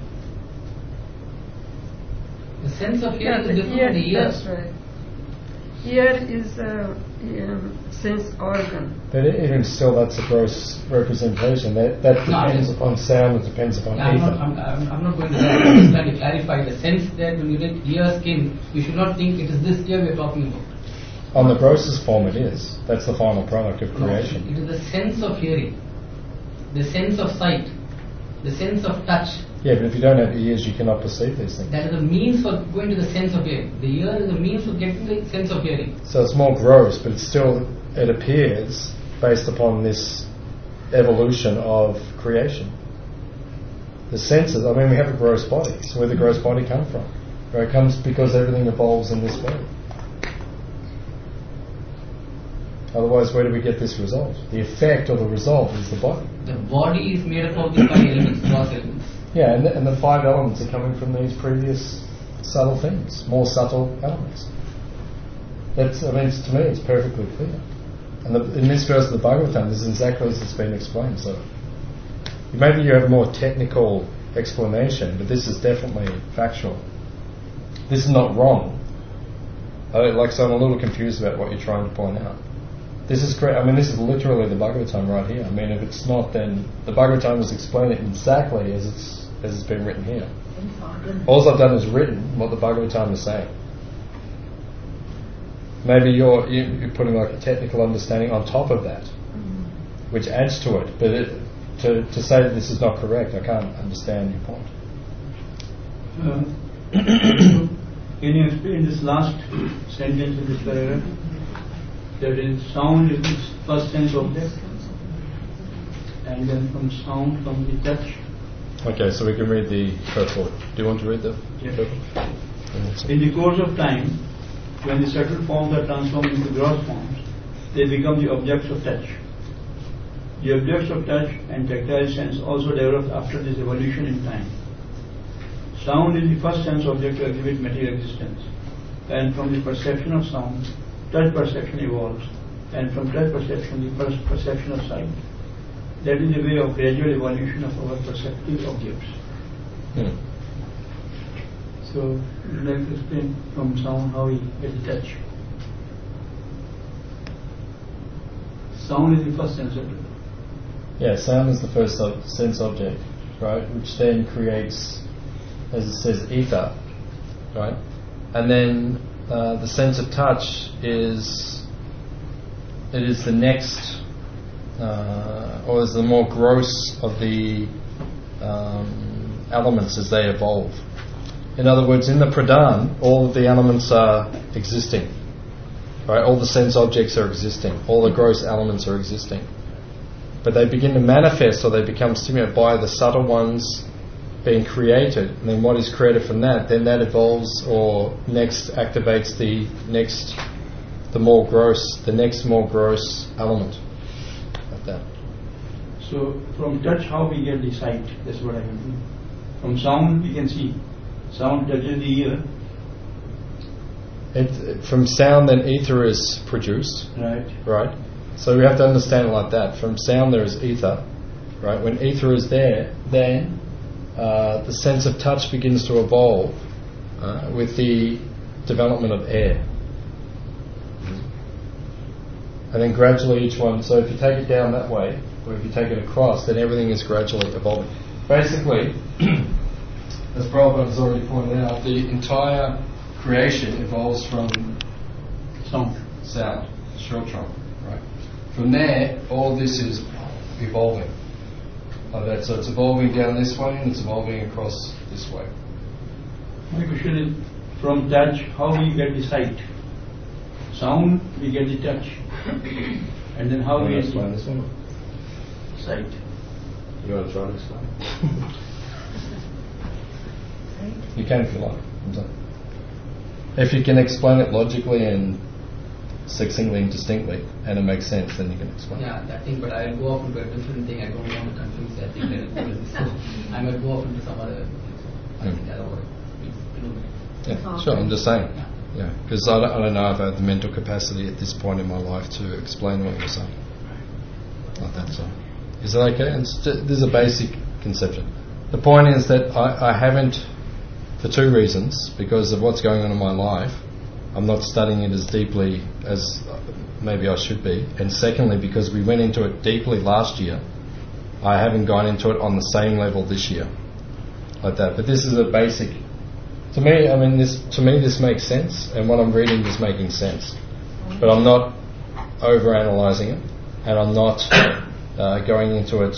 Speaker 7: The sense of hearing is
Speaker 8: the
Speaker 7: different from the ear.
Speaker 8: That's right. Ear is a sense organ.
Speaker 1: But even still, that's a gross representation. That depends upon sound, it depends upon
Speaker 7: I'm
Speaker 1: ether.
Speaker 7: not going to that. I'm just trying to clarify the sense that when you get ear, skin, you should not think it is this ear we are talking about.
Speaker 1: On the grossest form it is. That's the final product of creation.
Speaker 7: It is the sense of hearing, the sense of sight, the sense of touch.
Speaker 1: Yeah, but if you don't have ears, you cannot perceive these things.
Speaker 7: That is the means for going to the sense of hearing. The ear is the means for getting the sense of hearing.
Speaker 1: So it's more gross, but it appears based upon this evolution of creation. The senses, I mean, we have a gross body. So where did the gross body come from? Right, it comes because everything evolves in this way. Otherwise, where do we get this result? The effect or the result is the body.
Speaker 7: The body is made up of the 5 elements, gross elements.
Speaker 1: Yeah, and the 5 elements are coming from these previous subtle things, more subtle elements. To me, it's perfectly clear. And in this verse of the Bhagavatam, this is exactly as it's been explained. So maybe you have a more technical explanation, but this is definitely factual. This is not wrong. So I'm a little confused about what you're trying to point out. This is correct. I mean, this is literally the Bhagavatam right here. I mean, if it's not, then the Bhagavatam has explained it exactly as it's been written here. All I've done is written what the Bhagavatam is saying. Maybe you're putting like a technical understanding on top of that, which adds to it. But to say that this is not correct, I can't understand your point.
Speaker 4: Can you explain this last sentence in this paragraph? That is, sound is the first sense object, and then from sound comes the touch.
Speaker 1: Okay, so we can read the purport. Do you want to read the purport?
Speaker 4: In the course of time, when the subtle forms are transformed into gross forms, they become the objects of touch. The objects of touch and tactile sense also develop after this evolution in time. Sound is the first sense object to exhibit material existence, and from the perception of sound, touch perception evolves, and from touch perception, the first perception of sight. That is the way of gradual evolution of our perceptive objects. So, would you like to explain from sound how we get the touch? Sound is the first sense object.
Speaker 1: Yeah, sound is the first sense object, right? Which then creates, as it says, ether, right? And then the sense of touch is the next, or is the more gross of the elements as they evolve. In other words, in the Pradhan, all of the elements are existing, right? All the sense objects are existing, all the gross elements are existing. But they begin to manifest, or they become stimulated by the subtle ones being created, and then what is created from that, then that evolves or next activates the next more gross element, like that.
Speaker 4: So from touch, how we get the sight? That's what I mean. From sound, we can see. Sound touches the ear.
Speaker 1: From sound, then ether is produced. Right. So we have to understand it like that. From sound, there is ether. Right. When ether is there, then the sense of touch begins to evolve with the development of air. And then gradually each one, so if you take it down that way, or if you take it across, then everything is gradually evolving. Basically, as Prabhupada has already pointed out, the entire creation evolves from sound, Shrotron, right? From there, all of this is evolving like that. So it's evolving down this way and it's evolving across this way.
Speaker 4: My question is, from touch, how we get the sight? Sound, we get the touch. And then how we
Speaker 1: explain this one?
Speaker 4: sight.
Speaker 1: You want to try to explain? You can if you like. If you can explain it logically and succinctly and distinctly, and it makes sense, then you can explain.
Speaker 7: Yeah, that thing, but I'll go off into a different thing. I don't want to confuse that thing. So I might go off into some other thing. So I think that'll work.
Speaker 1: Yeah, sure, I'm just saying. Yeah, because I don't know if I have the mental capacity at this point in my life to explain what you're saying. Like that, so. Is that okay? There's a basic conception. The point is that I haven't, for two reasons, because of what's going on in my life, I'm not studying it as deeply as maybe I should be. And secondly, because we went into it deeply last year, I haven't gone into it on the same level this year. Like that. But this is a basic... To me, this makes sense, and what I'm reading is making sense. But I'm not over-analysing it, and I'm not going into it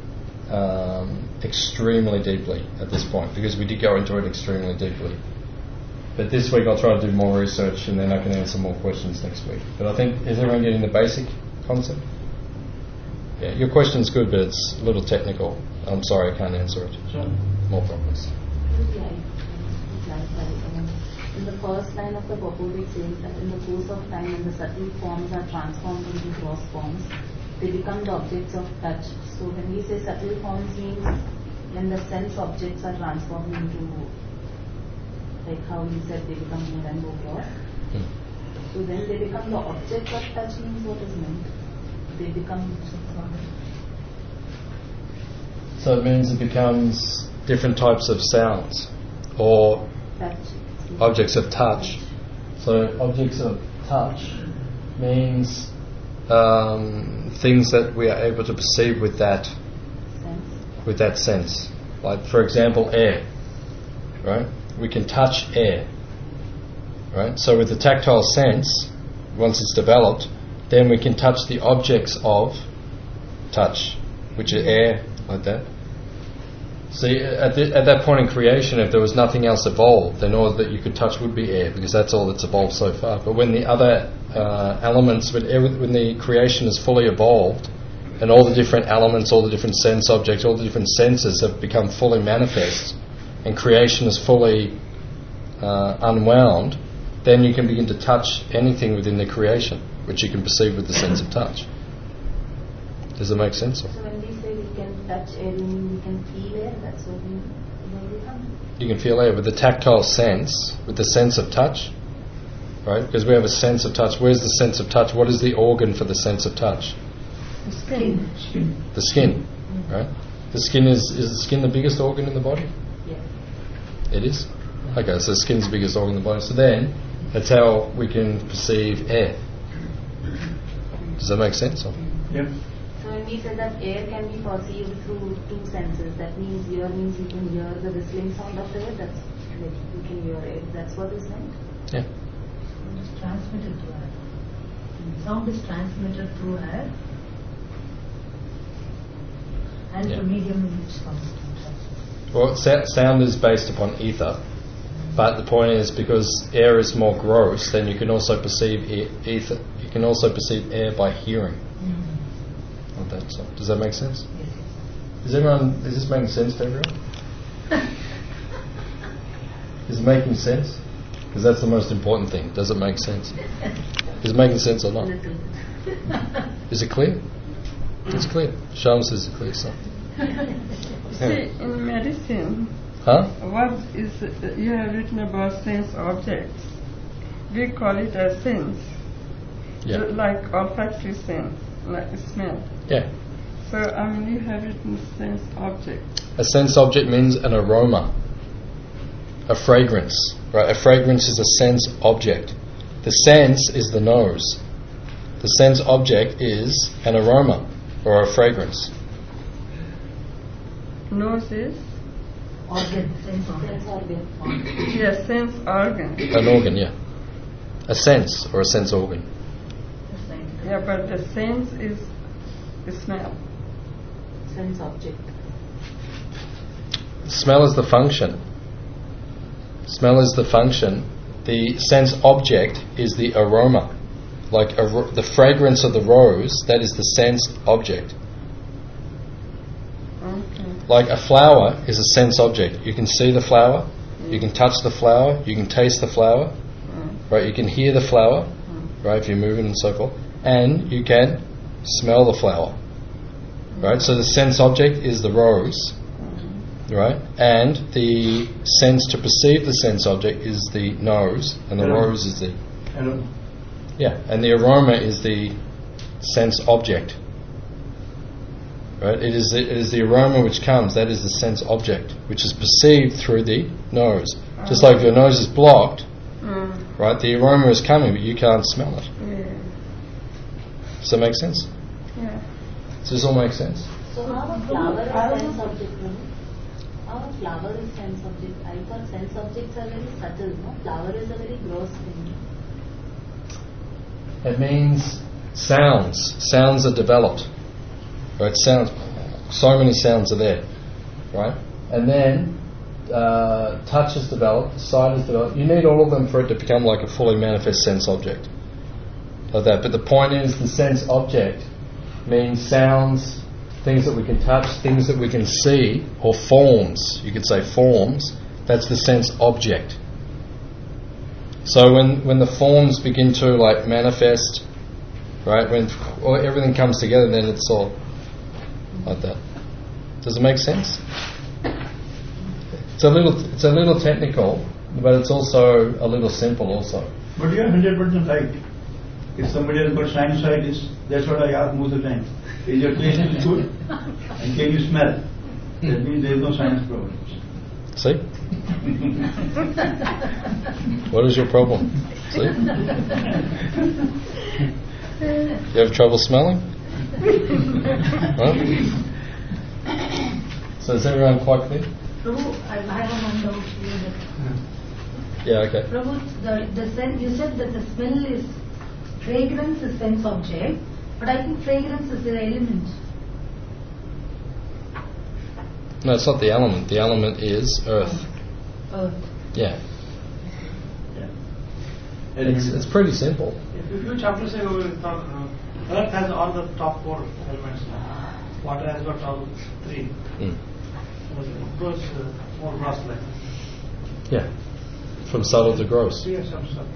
Speaker 1: extremely deeply at this point, because we did go into it extremely deeply. But this week I'll try to do more research, and then I can answer more questions next week. But I think, is everyone getting the basic concept? Yeah, your question's good, but it's a little technical. I'm sorry I can't answer it.
Speaker 4: Sure.
Speaker 1: More problems.
Speaker 6: In the first line of the purport it says that in the course of time when the subtle forms are transformed into gross forms, they become the objects of touch. So when we say subtle forms means when the sense objects are transformed into, like how you said, they become more and more gross. So then they become the objects of touch means what is meant? They become...
Speaker 1: So it means it becomes different types of sounds or
Speaker 6: touch.
Speaker 1: Objects of touch. So objects of touch means things that we are able to perceive with that sense. Like, for example, air. Right? We can touch air. Right? So with the tactile sense, once it's developed, then we can touch the objects of touch, which are air, like that. See, at that point in creation, if there was nothing else evolved, then all that you could touch would be air, because that's all that's evolved so far. But when the other elements, when the creation is fully evolved, and all the different elements, all the different sense objects, all the different senses have become fully manifest, and creation is fully unwound, then you can begin to touch anything within the creation, which you can perceive with the sense of touch. Does it make sense?
Speaker 6: So when we say we can touch air, we can feel air, that's what we become?
Speaker 1: You can feel air with the tactile sense, with the sense of touch, right? Because we have a sense of touch. Where's the sense of touch? What is the organ for the sense of touch?
Speaker 8: The skin.
Speaker 1: The skin, right? The skin is the skin the biggest organ in the body?
Speaker 6: Yes.
Speaker 1: It is? Okay, so the skin's the biggest organ in the body. So then, that's how we can perceive air. Does that make sense?
Speaker 4: Yeah.
Speaker 6: So when we say that air can be perceived through two senses, that means ear means you can hear the whistling sound of air, that's like you can hear air, that's what is meant?
Speaker 1: Yeah.
Speaker 9: It's transmitted through air. Sound is transmitted through air, and the medium in which sound is transmitted.
Speaker 1: Well, sound is based upon ether, but the point is, because air is more gross, then you can also perceive ether. You can also perceive air by hearing. Like that. So, does that make sense?
Speaker 9: Yes.
Speaker 1: Is this making sense to everyone? Is it making sense? Because that's the most important thing. Does it make sense? Is it making sense or not? Is it clear? It's clear. Shyam says it's clear. So.
Speaker 8: See, in medicine, what is you have written about sense objects? We call it a sense, like olfactory sense, like smell.
Speaker 1: Yeah.
Speaker 8: So, you have written sense object.
Speaker 1: A sense object means an aroma, a fragrance. Right? A fragrance is a sense object. The sense is the nose. The sense object is an aroma or a fragrance.
Speaker 8: Nose is?
Speaker 9: Organ, sense organ.
Speaker 8: Yes, sense organ.
Speaker 1: An organ, yeah. A sense or a sense organ.
Speaker 8: Yeah, but the sense is smell.
Speaker 6: Sense object.
Speaker 1: Smell is the function. Smell is the function. The sense object is the aroma. Like the fragrance of the rose, that is the sense object.
Speaker 8: Okay.
Speaker 1: Like a flower is a sense object. You can see the flower, you can touch the flower, you can taste the flower, right? You can hear the flower, right? If you're moving and so forth, and you can smell the flower, right? So the sense object is the rose, right? And the sense to perceive the sense object is the nose, and the rose is the and the aroma is the sense object. Right? It is the aroma which comes, that is the sense object, which is perceived through the nose. Just like if your nose is blocked, right, the aroma is coming, but you can't smell it. Does that make sense?
Speaker 8: Yeah.
Speaker 1: Does this all make sense?
Speaker 6: So how a flower is sense object? How a flower is sense object? I thought sense objects are very subtle, no? Flower is a very gross thing.
Speaker 1: It means sounds. Sounds are developed. Right? Sounds. So many sounds are there. Right? And then touch is developed, sight is developed. You need all of them for it to become like a fully manifest sense object. Like that. But the point is the sense object means sounds, things that we can touch, things that we can see, or forms. You could say forms. That's the sense object. So when the forms begin to like manifest, right, when everything comes together, then it's all like that. Does it make sense? It's a little technical, but it's also a little simple also.
Speaker 4: But you are 100% right. If somebody has got sinusitis, that's what I ask most of the time. Is your taste good? And can you smell? That means there is no sinus problem.
Speaker 1: See? What is your problem? See? You have trouble smelling? Huh? So is everyone quite clear?
Speaker 9: Prabhu, I have one doubt here.
Speaker 1: Yeah, okay.
Speaker 9: Prabhu, the sense, you said that the smell is, fragrance is sense object, but I think fragrance is the element.
Speaker 1: No, it's not the element. The element is earth.
Speaker 9: Earth.
Speaker 1: Yeah. It's pretty simple.
Speaker 3: If you chapter say Earth has all the top 4 elements. Water has got all 3. It goes more gross like.
Speaker 1: Yeah. From subtle to gross.
Speaker 3: Yes,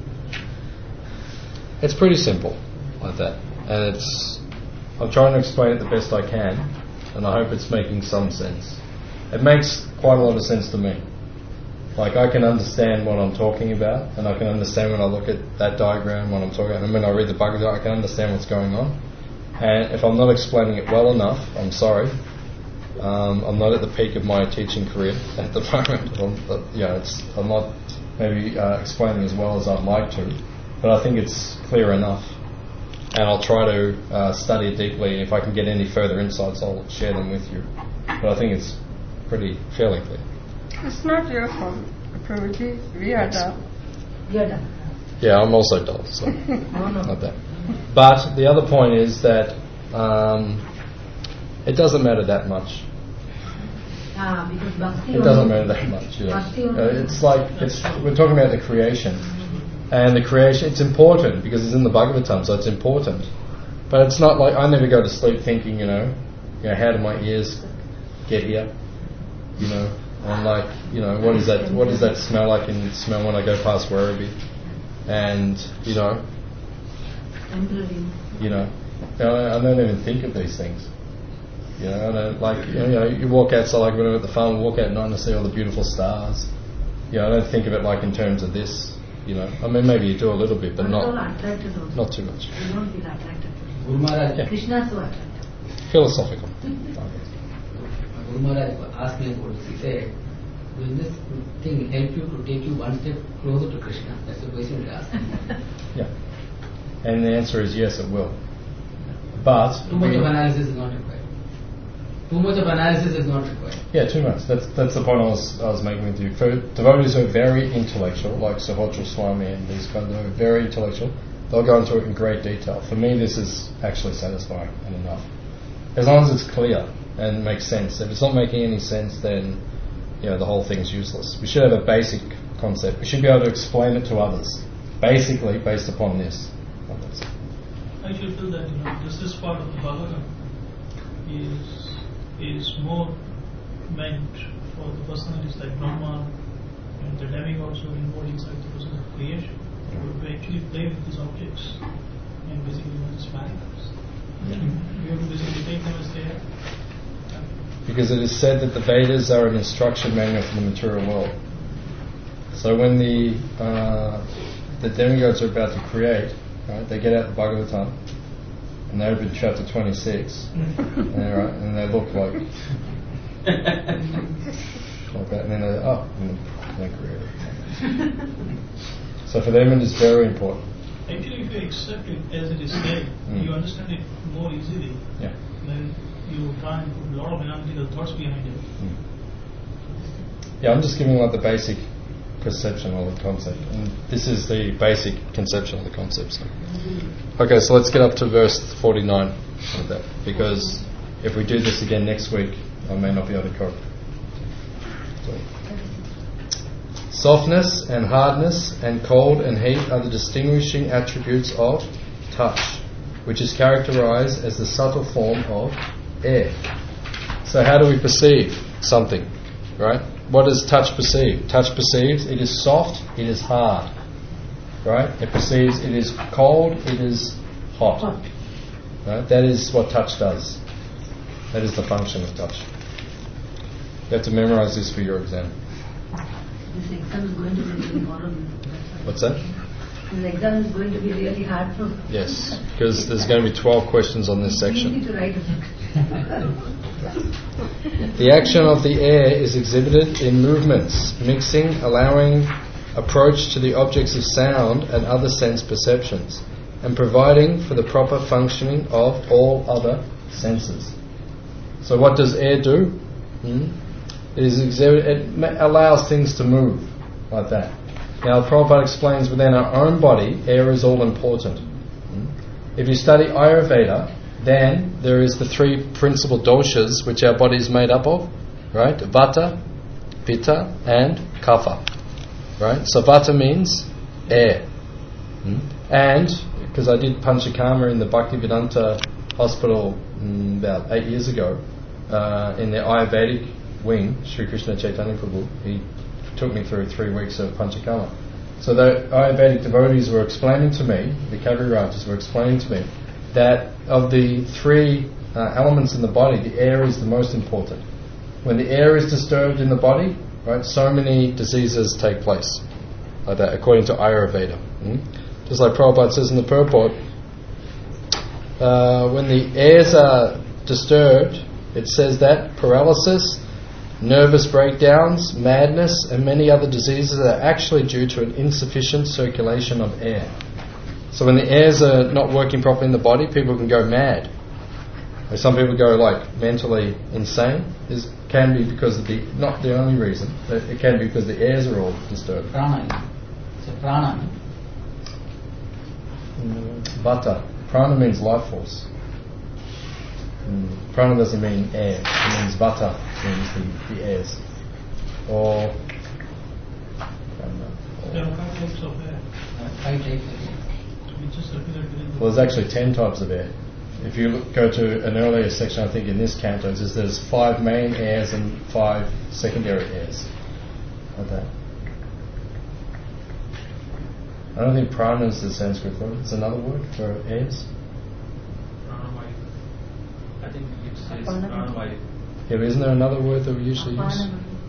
Speaker 1: It's pretty simple like that. And I'm trying to explain it the best I can, and I hope it's making some sense. It makes quite a lot of sense to me. Like I can understand what I'm talking about, and I can understand when I look at that diagram, what I'm talking about, and when I read the Bhagavad Gita, I can understand what's going on. And if I'm not explaining it well enough, I'm sorry. I'm not at the peak of my teaching career at the moment. I'm not maybe explaining as well as I'd like to, but I think it's clear enough. And I'll try to study it deeply. If I can get any further insights, I'll share them with you. But I think it's fairly clear.
Speaker 8: It's not your fault, Prabhuji. We are dumb.
Speaker 1: Yeah, I'm also dull, so not that. But the other point is that it doesn't matter that much.
Speaker 9: Because bhakti
Speaker 1: it doesn't matter that much. It's like we're talking about the creation, and the creation. It's important because it's in the Bhagavatam, so it's important. But it's not like I never go to sleep thinking, how did my ears get here? And like, what is that? What does that smell like? And smell when I go past Werribee, and I don't even think of these things. I don't like. You walk outside, like when we're at the farm, we walk out at night and see all the beautiful stars. I don't think of it like in terms of this. I mean, maybe you do a little bit, but not too much.
Speaker 9: You don't feel attracted.
Speaker 7: Guru Maharaj,
Speaker 9: Krishna is so attractive.
Speaker 1: Philosophical.
Speaker 7: Guru Maharaj asked me about this. He said, will this thing help you to take you one step closer to Krishna? That's the question he asked.
Speaker 1: Yeah. And the answer is yes, it will. But
Speaker 7: too much of analysis is not required. Too much of analysis is not required.
Speaker 1: Yeah, too much. That's the point I was making with you. For devotees who are very intellectual, like Sahotra Swami and these kinds who are very intellectual, they'll go into it in great detail. For me, this is actually satisfying and enough. As long as it's clear and makes sense. If it's not making any sense, then the whole thing's useless. We should have a basic concept. We should be able to explain it to others, basically based upon this.
Speaker 3: I should feel that this part of the Bhagavatam is more meant for the personalities like Brahman and the demigods who are involved inside the process of creation, who actually play with these objects and basically just manifest. You have to basically take them as they are.
Speaker 1: Because it is said that the Vedas are an instruction manual for the material world. So when the demigods are about to create, right, they get out the Bhagavatam and they open chapter 26, and they look like that, and then they create it. So for them it is very important.
Speaker 3: Actually, if you accept it as it is said, you understand it more easily.
Speaker 1: Yeah.
Speaker 3: Then you try and put a lot of analytical thoughts behind it.
Speaker 1: Yeah, I'm just giving like the basic perception of the concept, and this is the basic conception of the concept. So. Okay, so let's get up to verse 49 of that, because if we do this again next week, I may not be able to cope. Softness and hardness and cold and heat are the distinguishing attributes of touch, which is characterized as the subtle form of air. So how do we perceive something, right? What does touch perceive? Touch perceives it is soft, it is hard, right? It perceives it is cold, it is hot, right? That is what touch does. That is the function of touch. You have to memorize this for your exam.
Speaker 9: This exam is going to be really horrible.
Speaker 1: What's that?
Speaker 9: This exam is going to be really hard for...
Speaker 1: Yes, because there's going to be 12 questions on this section.
Speaker 9: Easy to write a book.
Speaker 1: The action of the air is exhibited in movements, mixing, allowing approach to the objects of sound and other sense perceptions, and providing for the proper functioning of all other senses. So what does air do? It is exhibited, it allows things to move like that. Now Prabhupada explains within our own body, air is all important. If you study Ayurveda, then there is the three principal doshas which our body is made up of, right? Vata, Pitta and Kapha, right? So Vata means air. And, because I did Panchakarma in the Bhaktivedanta hospital about 8 years ago, in the Ayurvedic wing, Sri Krishna Chaitanya Prabhu, he took me through 3 weeks of Panchakarma. So the Ayurvedic devotees were explaining to me, the Kavirajas were explaining to me, that of the three elements in the body, the air is the most important. When the air is disturbed in the body, right, so many diseases take place, like that, according to Ayurveda. Just like Prabhupada says in the purport, when the airs are disturbed, it says that paralysis, nervous breakdowns, madness, and many other diseases are actually due to an insufficient circulation of air. So when the airs are not working properly in the body, people can go mad. Or some people go like mentally insane. It can be because of the, not the only reason, but it can be because the airs are all disturbed.
Speaker 7: Prana. So prana.
Speaker 1: Vata. Prana means life force. Prana doesn't mean air. It means vata, means the airs. Or...
Speaker 3: There are 5 types of air.
Speaker 7: 5 types of air.
Speaker 1: Well, there's actually 10 types of air. If you go to an earlier section, I think in this canto, there's 5 main airs and 5 secondary airs. Like that. I don't think prana is the Sanskrit word. It's another word for airs.
Speaker 5: Pranavayu. I think it says pranavayu.
Speaker 1: Yeah, but isn't there another word that we usually use?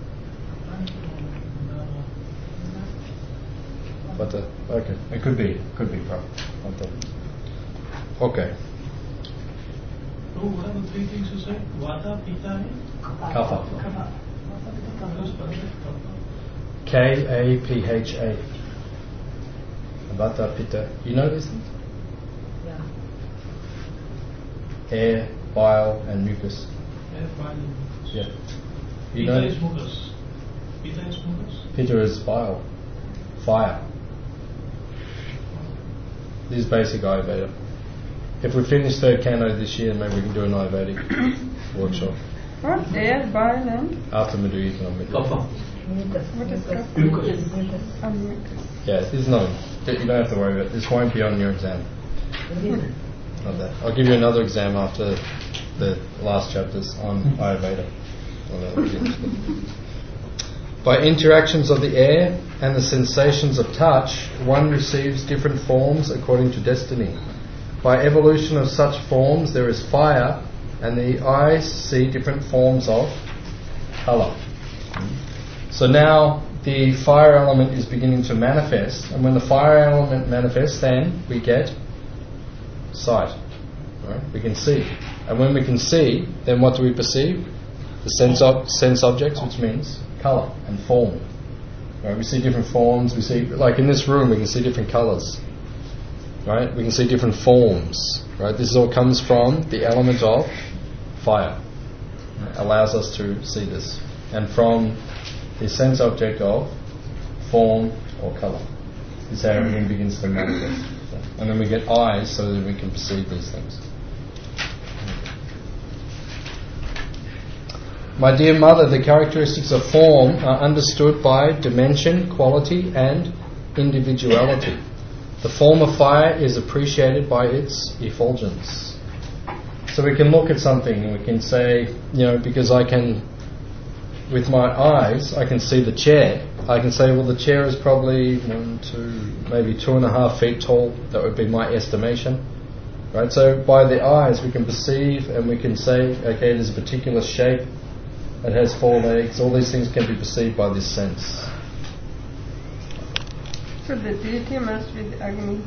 Speaker 1: But okay, it could be prana. Okay.
Speaker 3: So what are the 3 things you said? Vata, Pitta and
Speaker 1: Kapha. Kapha. Vata, Pitta. You know these things?
Speaker 9: Yeah.
Speaker 1: Air, bile, and mucus.
Speaker 3: Air, bile, and mucus.
Speaker 1: Yeah. You
Speaker 3: Pitta
Speaker 1: know
Speaker 3: is mucus. Pitta is mucus.
Speaker 1: Pitta is bile. Fire. This is basic Ayurveda. If we finish 3rd canto this year, maybe we can do an Ayurvedic workshop.
Speaker 8: What? Air, bile and?
Speaker 1: After Madhu, you can omit.
Speaker 4: Kapha.
Speaker 8: What is kapha? Mucus.
Speaker 1: Yeah, there's no. You don't have to worry about it. This won't be on your exam. Not that. I'll give you another exam after the last chapters on Ayurveda. By interactions of the air and the sensations of touch, one receives different forms according to destiny. By evolution of such forms, there is fire, and the eyes see different forms of colour. So now the fire element is beginning to manifest, and when the fire element manifests, then we get sight. Right? We can see. And when we can see, then what do we perceive? The sense objects, which means colour and form. Right? We see different forms. We see, like in this room, we can see different colours. Right? We can see different forms. Right? This all comes from the element of fire. Right? Allows us to see this. And from the sense object of form or colour. This is how everything begins to manifest. And then we get eyes so that we can perceive these things. My dear mother, the characteristics of form are understood by dimension, quality and individuality. The form of fire is appreciated by its effulgence. So we can look at something and we can say, because I can, with my eyes, I can see the chair. I can say, well, the chair is probably 2.5 feet tall. That would be my estimation. Right? So by the eyes we can perceive and we can say, okay, there's a particular shape. It has 4 legs. All these things can be perceived by this sense.
Speaker 8: So the deity must be the Agni.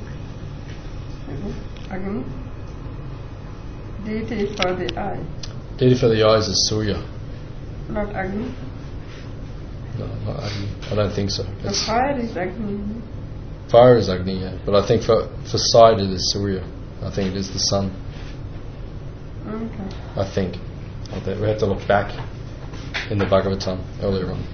Speaker 8: Agni? Deity for the eye.
Speaker 1: Deity for the eyes is Surya.
Speaker 8: Not Agni?
Speaker 1: No, not Agni. I don't think so.
Speaker 8: The fire is Agni.
Speaker 1: Fire is Agni, yeah. But I think for sight it is Surya. I think it is the sun.
Speaker 8: Okay.
Speaker 1: I think. We have to look back in the Bhagavatam earlier on.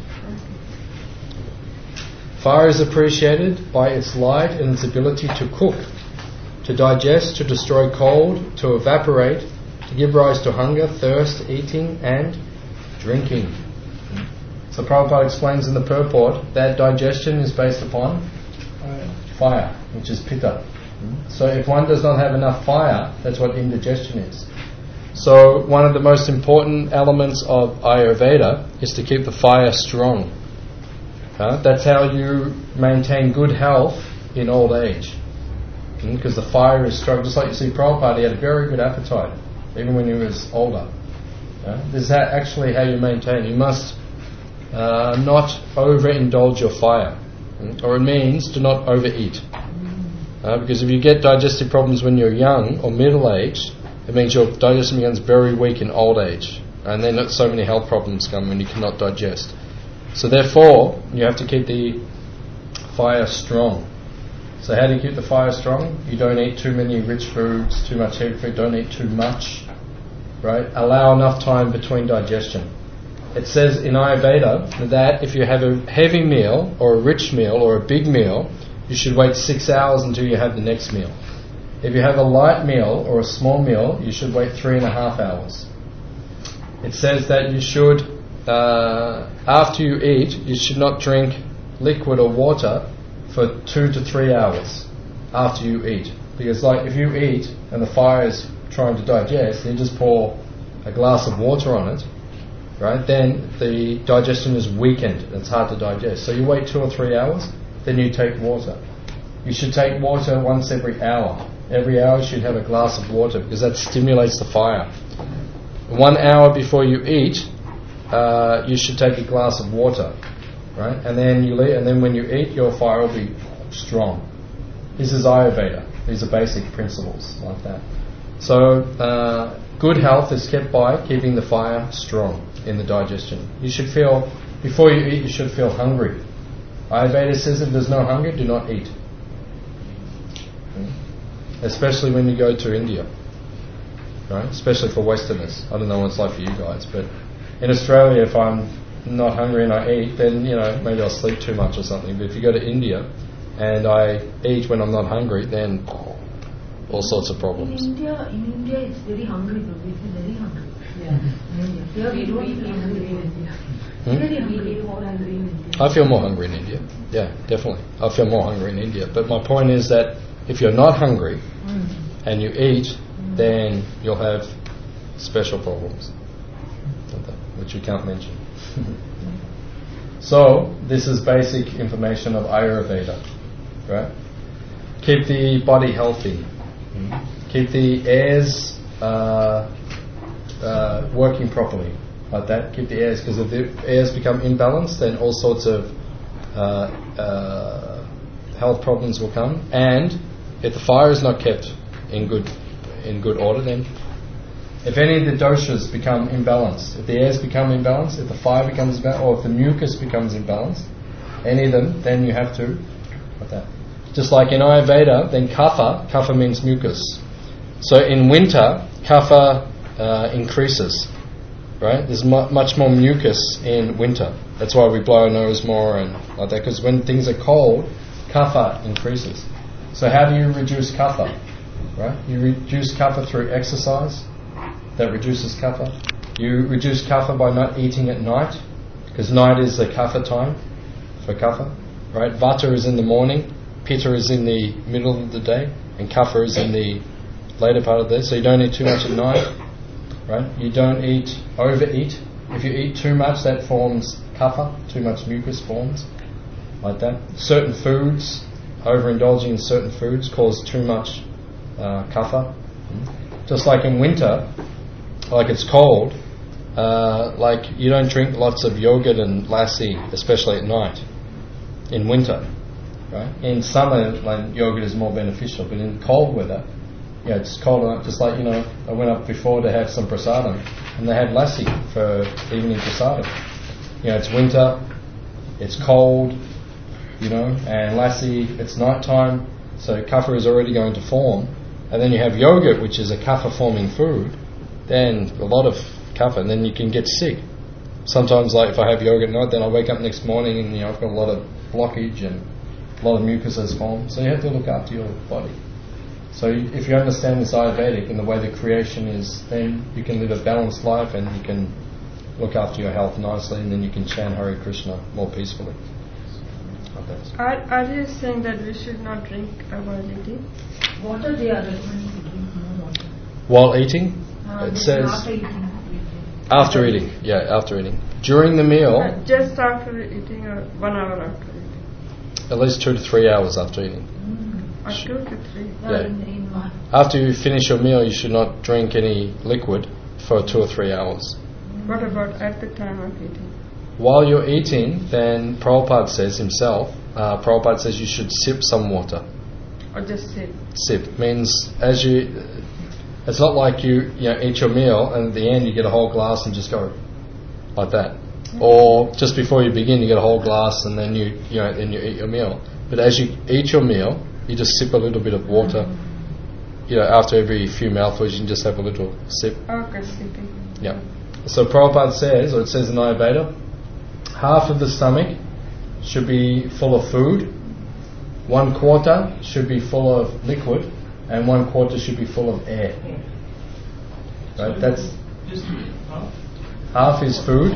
Speaker 1: Fire is appreciated by its light and its ability to cook, to digest, to destroy cold, to evaporate, to give rise to hunger, thirst, eating and drinking. So Prabhupada explains in the purport that digestion is based upon fire, which is pitta. So if one does not have enough fire, that's what indigestion is. So one of the most important elements of Ayurveda is to keep the fire strong. That's how you maintain good health in old age. Because the fire is strong. Just like you see Prabhupada, he had a very good appetite, even when he was older. This is actually how you maintain. You must not overindulge your fire. Or it means do not overeat. Because if you get digestive problems when you're young or middle-aged, it means your digestion becomes very weak in old age. And then so many health problems come when you cannot digest. So therefore, you have to keep the fire strong. So how do you keep the fire strong? You don't eat too many rich foods, too much heavy food, don't eat too much. Right? Allow enough time between digestion. It says in Ayurveda that if you have a heavy meal or a rich meal or a big meal, you should wait 6 hours until you have the next meal. If you have a light meal or a small meal, you should wait 3.5 hours. It says that you should, after you eat, you should not drink liquid or water for 2 to 3 hours after you eat. Because like if you eat and the fire is trying to digest, you just pour a glass of water on it, right? Then the digestion is weakened. It's hard to digest. So you wait 2 or 3 hours, then you take water. You should take water once every hour. Every hour you should have a glass of water because that stimulates the fire. 1 hour before you eat, you should take a glass of water, right? And then when you eat, your fire will be strong. This is Ayurveda. These are basic principles like that. So good health is kept by keeping the fire strong in the digestion. You should feel, before you eat, you should feel hungry. Ayurveda says if there's no hunger, do not eat. Especially when you go to India, right? Especially for Westerners. I don't know what it's like for you guys, but in Australia, if I'm not hungry and I eat, then maybe I'll sleep too much or something. But if you go to India and I eat when I'm not hungry, then all sorts of problems.
Speaker 9: In India, it's very hungry. We feel very hungry.
Speaker 6: Yeah.
Speaker 9: In India. Here we don't feel hungry in India. Very hungry.
Speaker 6: We feel more hungry in India.
Speaker 1: I feel more hungry in India. Yeah, definitely. I feel more hungry in India. But my point is that if you're not hungry and you eat, then you'll have special problems, which you can't mention. So, this is basic information of Ayurveda, right? Keep the body healthy. Keep the airs working properly, like that. Keep the airs, because if the airs become imbalanced, then all sorts of health problems will come. And if the fire is not kept in good order, then if any of the doshas become imbalanced, if the airs become imbalanced, if the fire becomes imbalanced, or if the mucus becomes imbalanced, any of them, then you have to, like that. Just like in Ayurveda, then kapha means mucus. So in winter, kapha increases, right? There's much more mucus in winter. That's why we blow our nose more and like that, because when things are cold, kapha increases. So how do you reduce kapha? Right? You reduce kapha through exercise. That reduces kapha. You reduce kapha by not eating at night, because night is the kapha time for kapha. Right? Vata is in the morning, pitta is in the middle of the day, and kapha is in the later part of the day. So you don't eat too much at night. Right? You don't overeat. If you eat too much, that forms kapha. Too much mucus forms, like that. Certain foods, overindulging in certain foods, cause too much kapha. Just like in winter, like it's cold, like you don't drink lots of yogurt and lassi, especially at night, in winter, right? In summer, like, yogurt is more beneficial, but in cold weather, it's cold enough. Just like, I went up before to have some prasadam, and they had lassi for evening prasadam. It's winter, it's cold, and lassi, it's night time, so kapha is already going to form. And then you have yogurt, which is a kapha-forming food, then a lot of kapha, and then you can get sick. Sometimes, like, if I have yogurt at night, then I wake up next morning and I've got a lot of blockage and a lot of mucus has formed. So you have to look after your body. So if you understand this Ayurvedic and the way the creation is, then you can live a balanced life and you can look after your health nicely, and then you can chant Hare Krishna more peacefully.
Speaker 8: Are you saying that we should not drink while eating?
Speaker 9: Water, they are recommending to drink more water.
Speaker 1: While eating? It says after eating. Yeah, after eating. During the meal.
Speaker 8: Just after eating, or 1 hour after eating?
Speaker 1: At least 2 to 3 hours after eating.
Speaker 8: 2 to 3.
Speaker 1: Yeah. After you finish your meal, you should not drink any liquid for 2 or 3 hours.
Speaker 8: What about at the time of eating?
Speaker 1: While you're eating, then Prabhupada says himself, Prabhupada says you should sip some water.
Speaker 8: Or just sip?
Speaker 1: Sip means it's not like you eat your meal and at the end you get a whole glass and just go like that. Or just before you begin you get a whole glass and then you eat your meal. But as you eat your meal, you just sip a little bit of water. After every few mouthfuls you can just have a little sip.
Speaker 8: Okay, sipping.
Speaker 1: Yeah. So Prabhupada says, or it says in Ayurveda, half of the stomach should be full of food, 1/4 should be full of liquid, and 1/4 should be full of air. Right? That's half is food,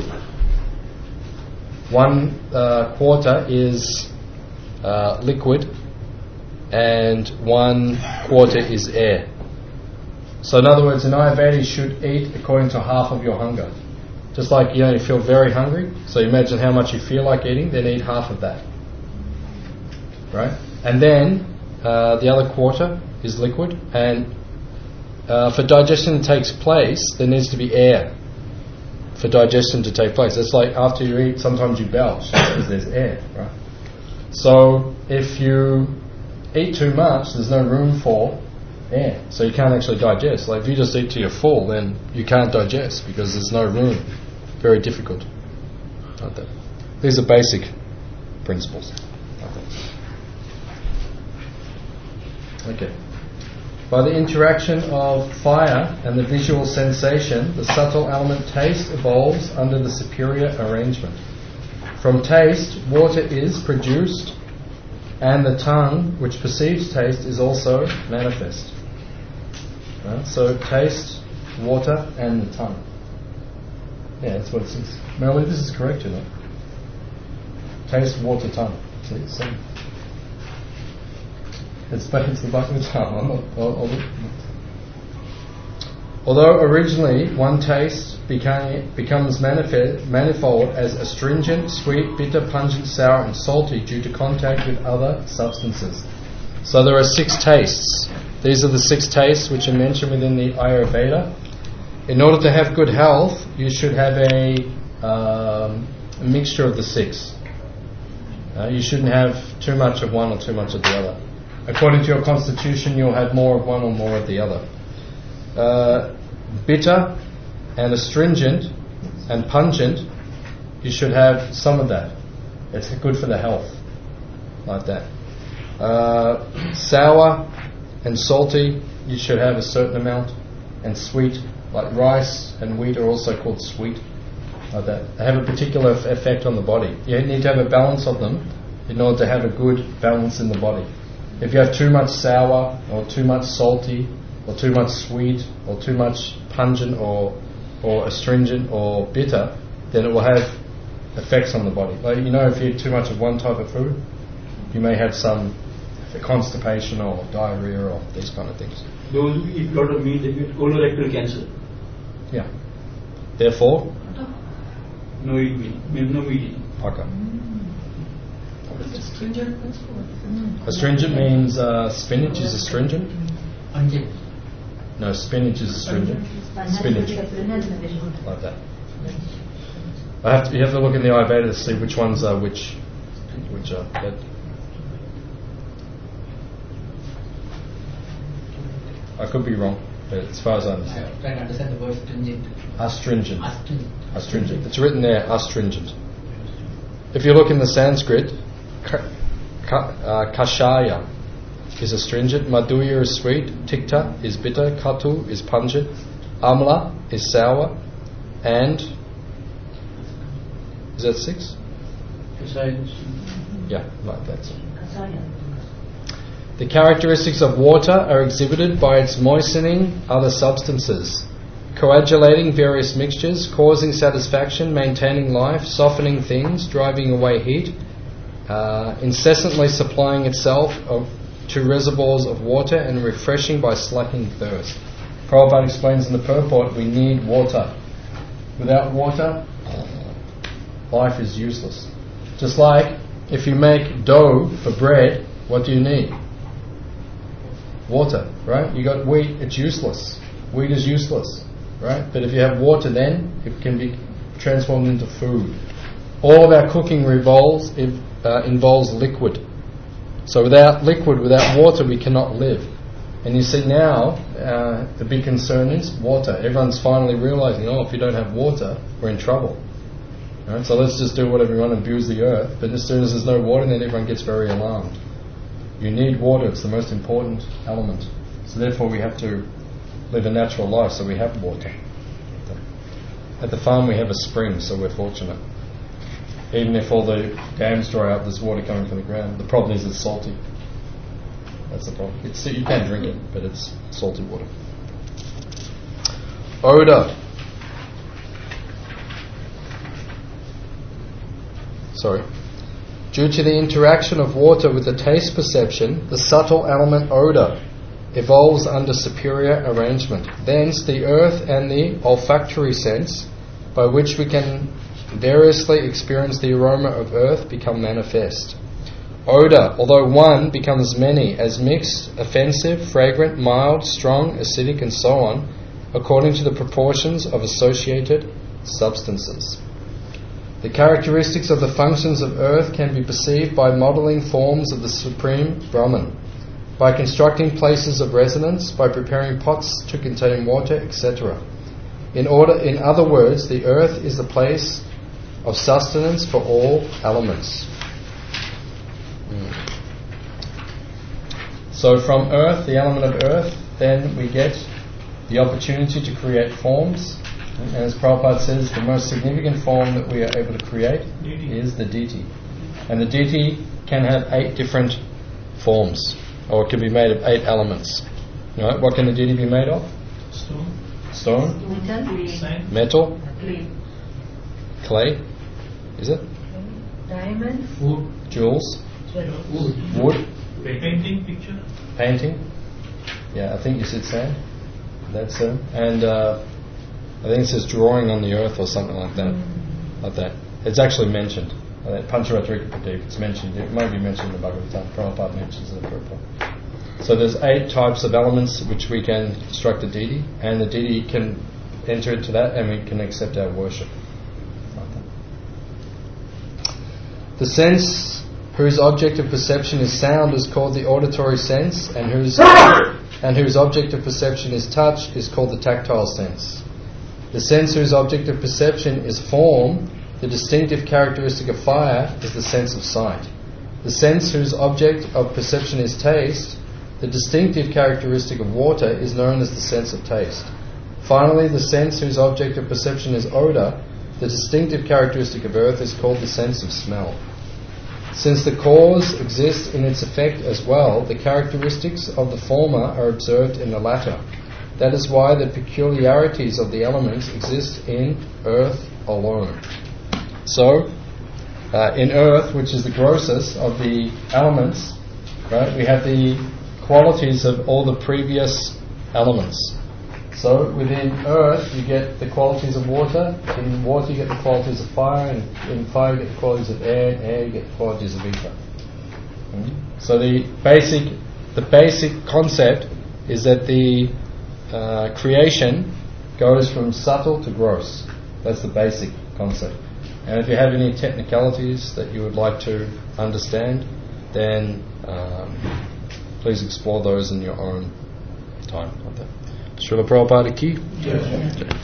Speaker 1: 1/4 is liquid, and 1/4 is air. So in other words, in Ayurveda you should eat according to half of your hunger. Just like you feel very hungry, so imagine how much you feel like eating, then eat half of that. Right? And then the other 1/4 is liquid, and for digestion to take place, there needs to be air for digestion to take place. It's like after you eat, sometimes you belch because there's air, right? So if you eat too much, there's no room for air, so you can't actually digest. Like if you just eat till you're full, then you can't digest because there's no room. Very difficult. Like that. These are basic principles. Like that. Okay. By the interaction of fire and the visual sensation, the subtle element taste evolves under the superior arrangement. From taste, water is produced, and the tongue, which perceives taste, is also manifest. Right? So taste, water, and the tongue. Yeah, that's what it says. Melanie, this is correct, you know. Taste, water, tongue. See, it's the back of the tongue. Although originally one taste becomes manifold as astringent, sweet, bitter, pungent, sour, and salty due to contact with other substances. So there are 6 tastes. These are the 6 tastes which are mentioned within the Ayurveda. In order to have good health, you should have a mixture of the 6. You shouldn't have too much of one or too much of the other. According to your constitution, you'll have more of one or more of the other. Bitter and astringent and pungent, you should have some of that. It's good for the health, like that. Sour and salty, you should have a certain amount. And sweet, like rice and wheat are also called sweet, like that. They have a particular effect on the body. You need to have a balance of them in order to have a good balance in the body. If you have too much sour or too much salty or too much sweet or too much pungent or astringent or bitter, then it will have effects on the body. Like, you know, if you eat too much of one type of food, you may have some constipation or diarrhea or these kind of things.
Speaker 4: Those who eat a lot of meat, they get colorectal cancer.
Speaker 1: Yeah. Therefore?
Speaker 4: No eat meat. No meat eating.
Speaker 1: Okay.
Speaker 9: Astringent means what?
Speaker 1: Astringent means spinach is astringent.
Speaker 7: Pungent.
Speaker 1: No, spinach is astringent. Spinach. Like that. You have to look in the Ayurveda to see which ones are which are that. I could be wrong, but as far as I understand.
Speaker 7: I try to understand the word stringent.
Speaker 1: Astringent. Astringent. It's written there, astringent. If you look in the Sanskrit, kashaya is astringent, madhurya is sweet, tikta is bitter, katu is pungent, amla is sour, and is that 6? Yeah, like that. The characteristics of water are exhibited by its moistening other substances, coagulating various mixtures, causing satisfaction, maintaining life, softening things, driving away heat, incessantly supplying itself to reservoirs of water and refreshing by slacking thirst. Prabhupada explains in the purport, we need water. Without water, life is useless. Just like if you make dough for bread, what do you need? Water, right? You got wheat, it's useless. Wheat is useless, right? But if you have water, then it can be transformed into food. All of our cooking involves liquid. So without liquid, without water, we cannot live. And you see now, the big concern is water. Everyone's finally realizing, if you don't have water, we're in trouble. Right? So let's just do whatever we want and abuse the earth. But as soon as there's no water, then everyone gets very alarmed. You need water, it's the most important element. So therefore we have to live a natural life, so we have water. At the farm we have a spring, so we're fortunate. Even if all the dams dry up, there's water coming from the ground. The problem is it's salty. That's the problem. You can drink it, but it's salty water. Odour. Due to the interaction of water with the taste perception, the subtle element odour evolves under superior arrangement. Thence the earth and the olfactory sense, by which we can variously experience the aroma of earth, become manifest. Odour, although one, becomes many, as mixed, offensive, fragrant, mild, strong, acidic, and so on, according to the proportions of associated substances. The characteristics of the functions of earth can be perceived by modelling forms of the Supreme Brahman, by constructing places of residence, by preparing pots to contain water, etc. In other words, the earth is the place of sustenance for all elements. So from earth, the element of earth, then we get the opportunity to create forms. And as Prabhupada says, the most significant form that we are able to create is the deity. And the deity can have 8 different forms, or it can be made of 8 elements. Right, what can the deity be made of?
Speaker 3: Stone.
Speaker 1: Stone?
Speaker 3: Sand.
Speaker 1: Metal?
Speaker 9: Clay.
Speaker 1: Clay? Is it?
Speaker 9: Diamonds.
Speaker 3: Wood.
Speaker 1: Jewels?
Speaker 9: Jewels.
Speaker 1: Wood?
Speaker 3: Painting. Picture.
Speaker 1: Painting? Yeah, I think you said sand. That's it. And I think it says drawing on the earth or something like that. Like that. It's actually mentioned. Pancharatrika Pradeep, it's mentioned. It may be mentioned in the Bhagavatam. Prabhupada mentions it. So there's 8 types of elements which we can construct a deity, and the deity can enter into that, and we can accept our worship. The sense whose object of perception is sound is called the auditory sense, and whose object of perception is touch is called the tactile sense. The sense whose object of perception is form, the distinctive characteristic of fire, is the sense of sight. The sense whose object of perception is taste, the distinctive characteristic of water, is known as the sense of taste. Finally, the sense whose object of perception is odour, the distinctive characteristic of earth, is called the sense of smell. Since the cause exists in its effect as well, the characteristics of the former are observed in the latter. That is why the peculiarities of the elements exist in earth alone. So, in earth, which is the grossest of the elements, right, we have the qualities of all the previous elements. So within earth you get the qualities of water, in water you get the qualities of fire, and in fire you get the qualities of air, and air you get the qualities of ether. So the basic concept is that the creation goes from subtle to gross. That's the basic concept. And if you have any technicalities that you would like to understand, then please explore those in your own time. Srila Prabhupada ki?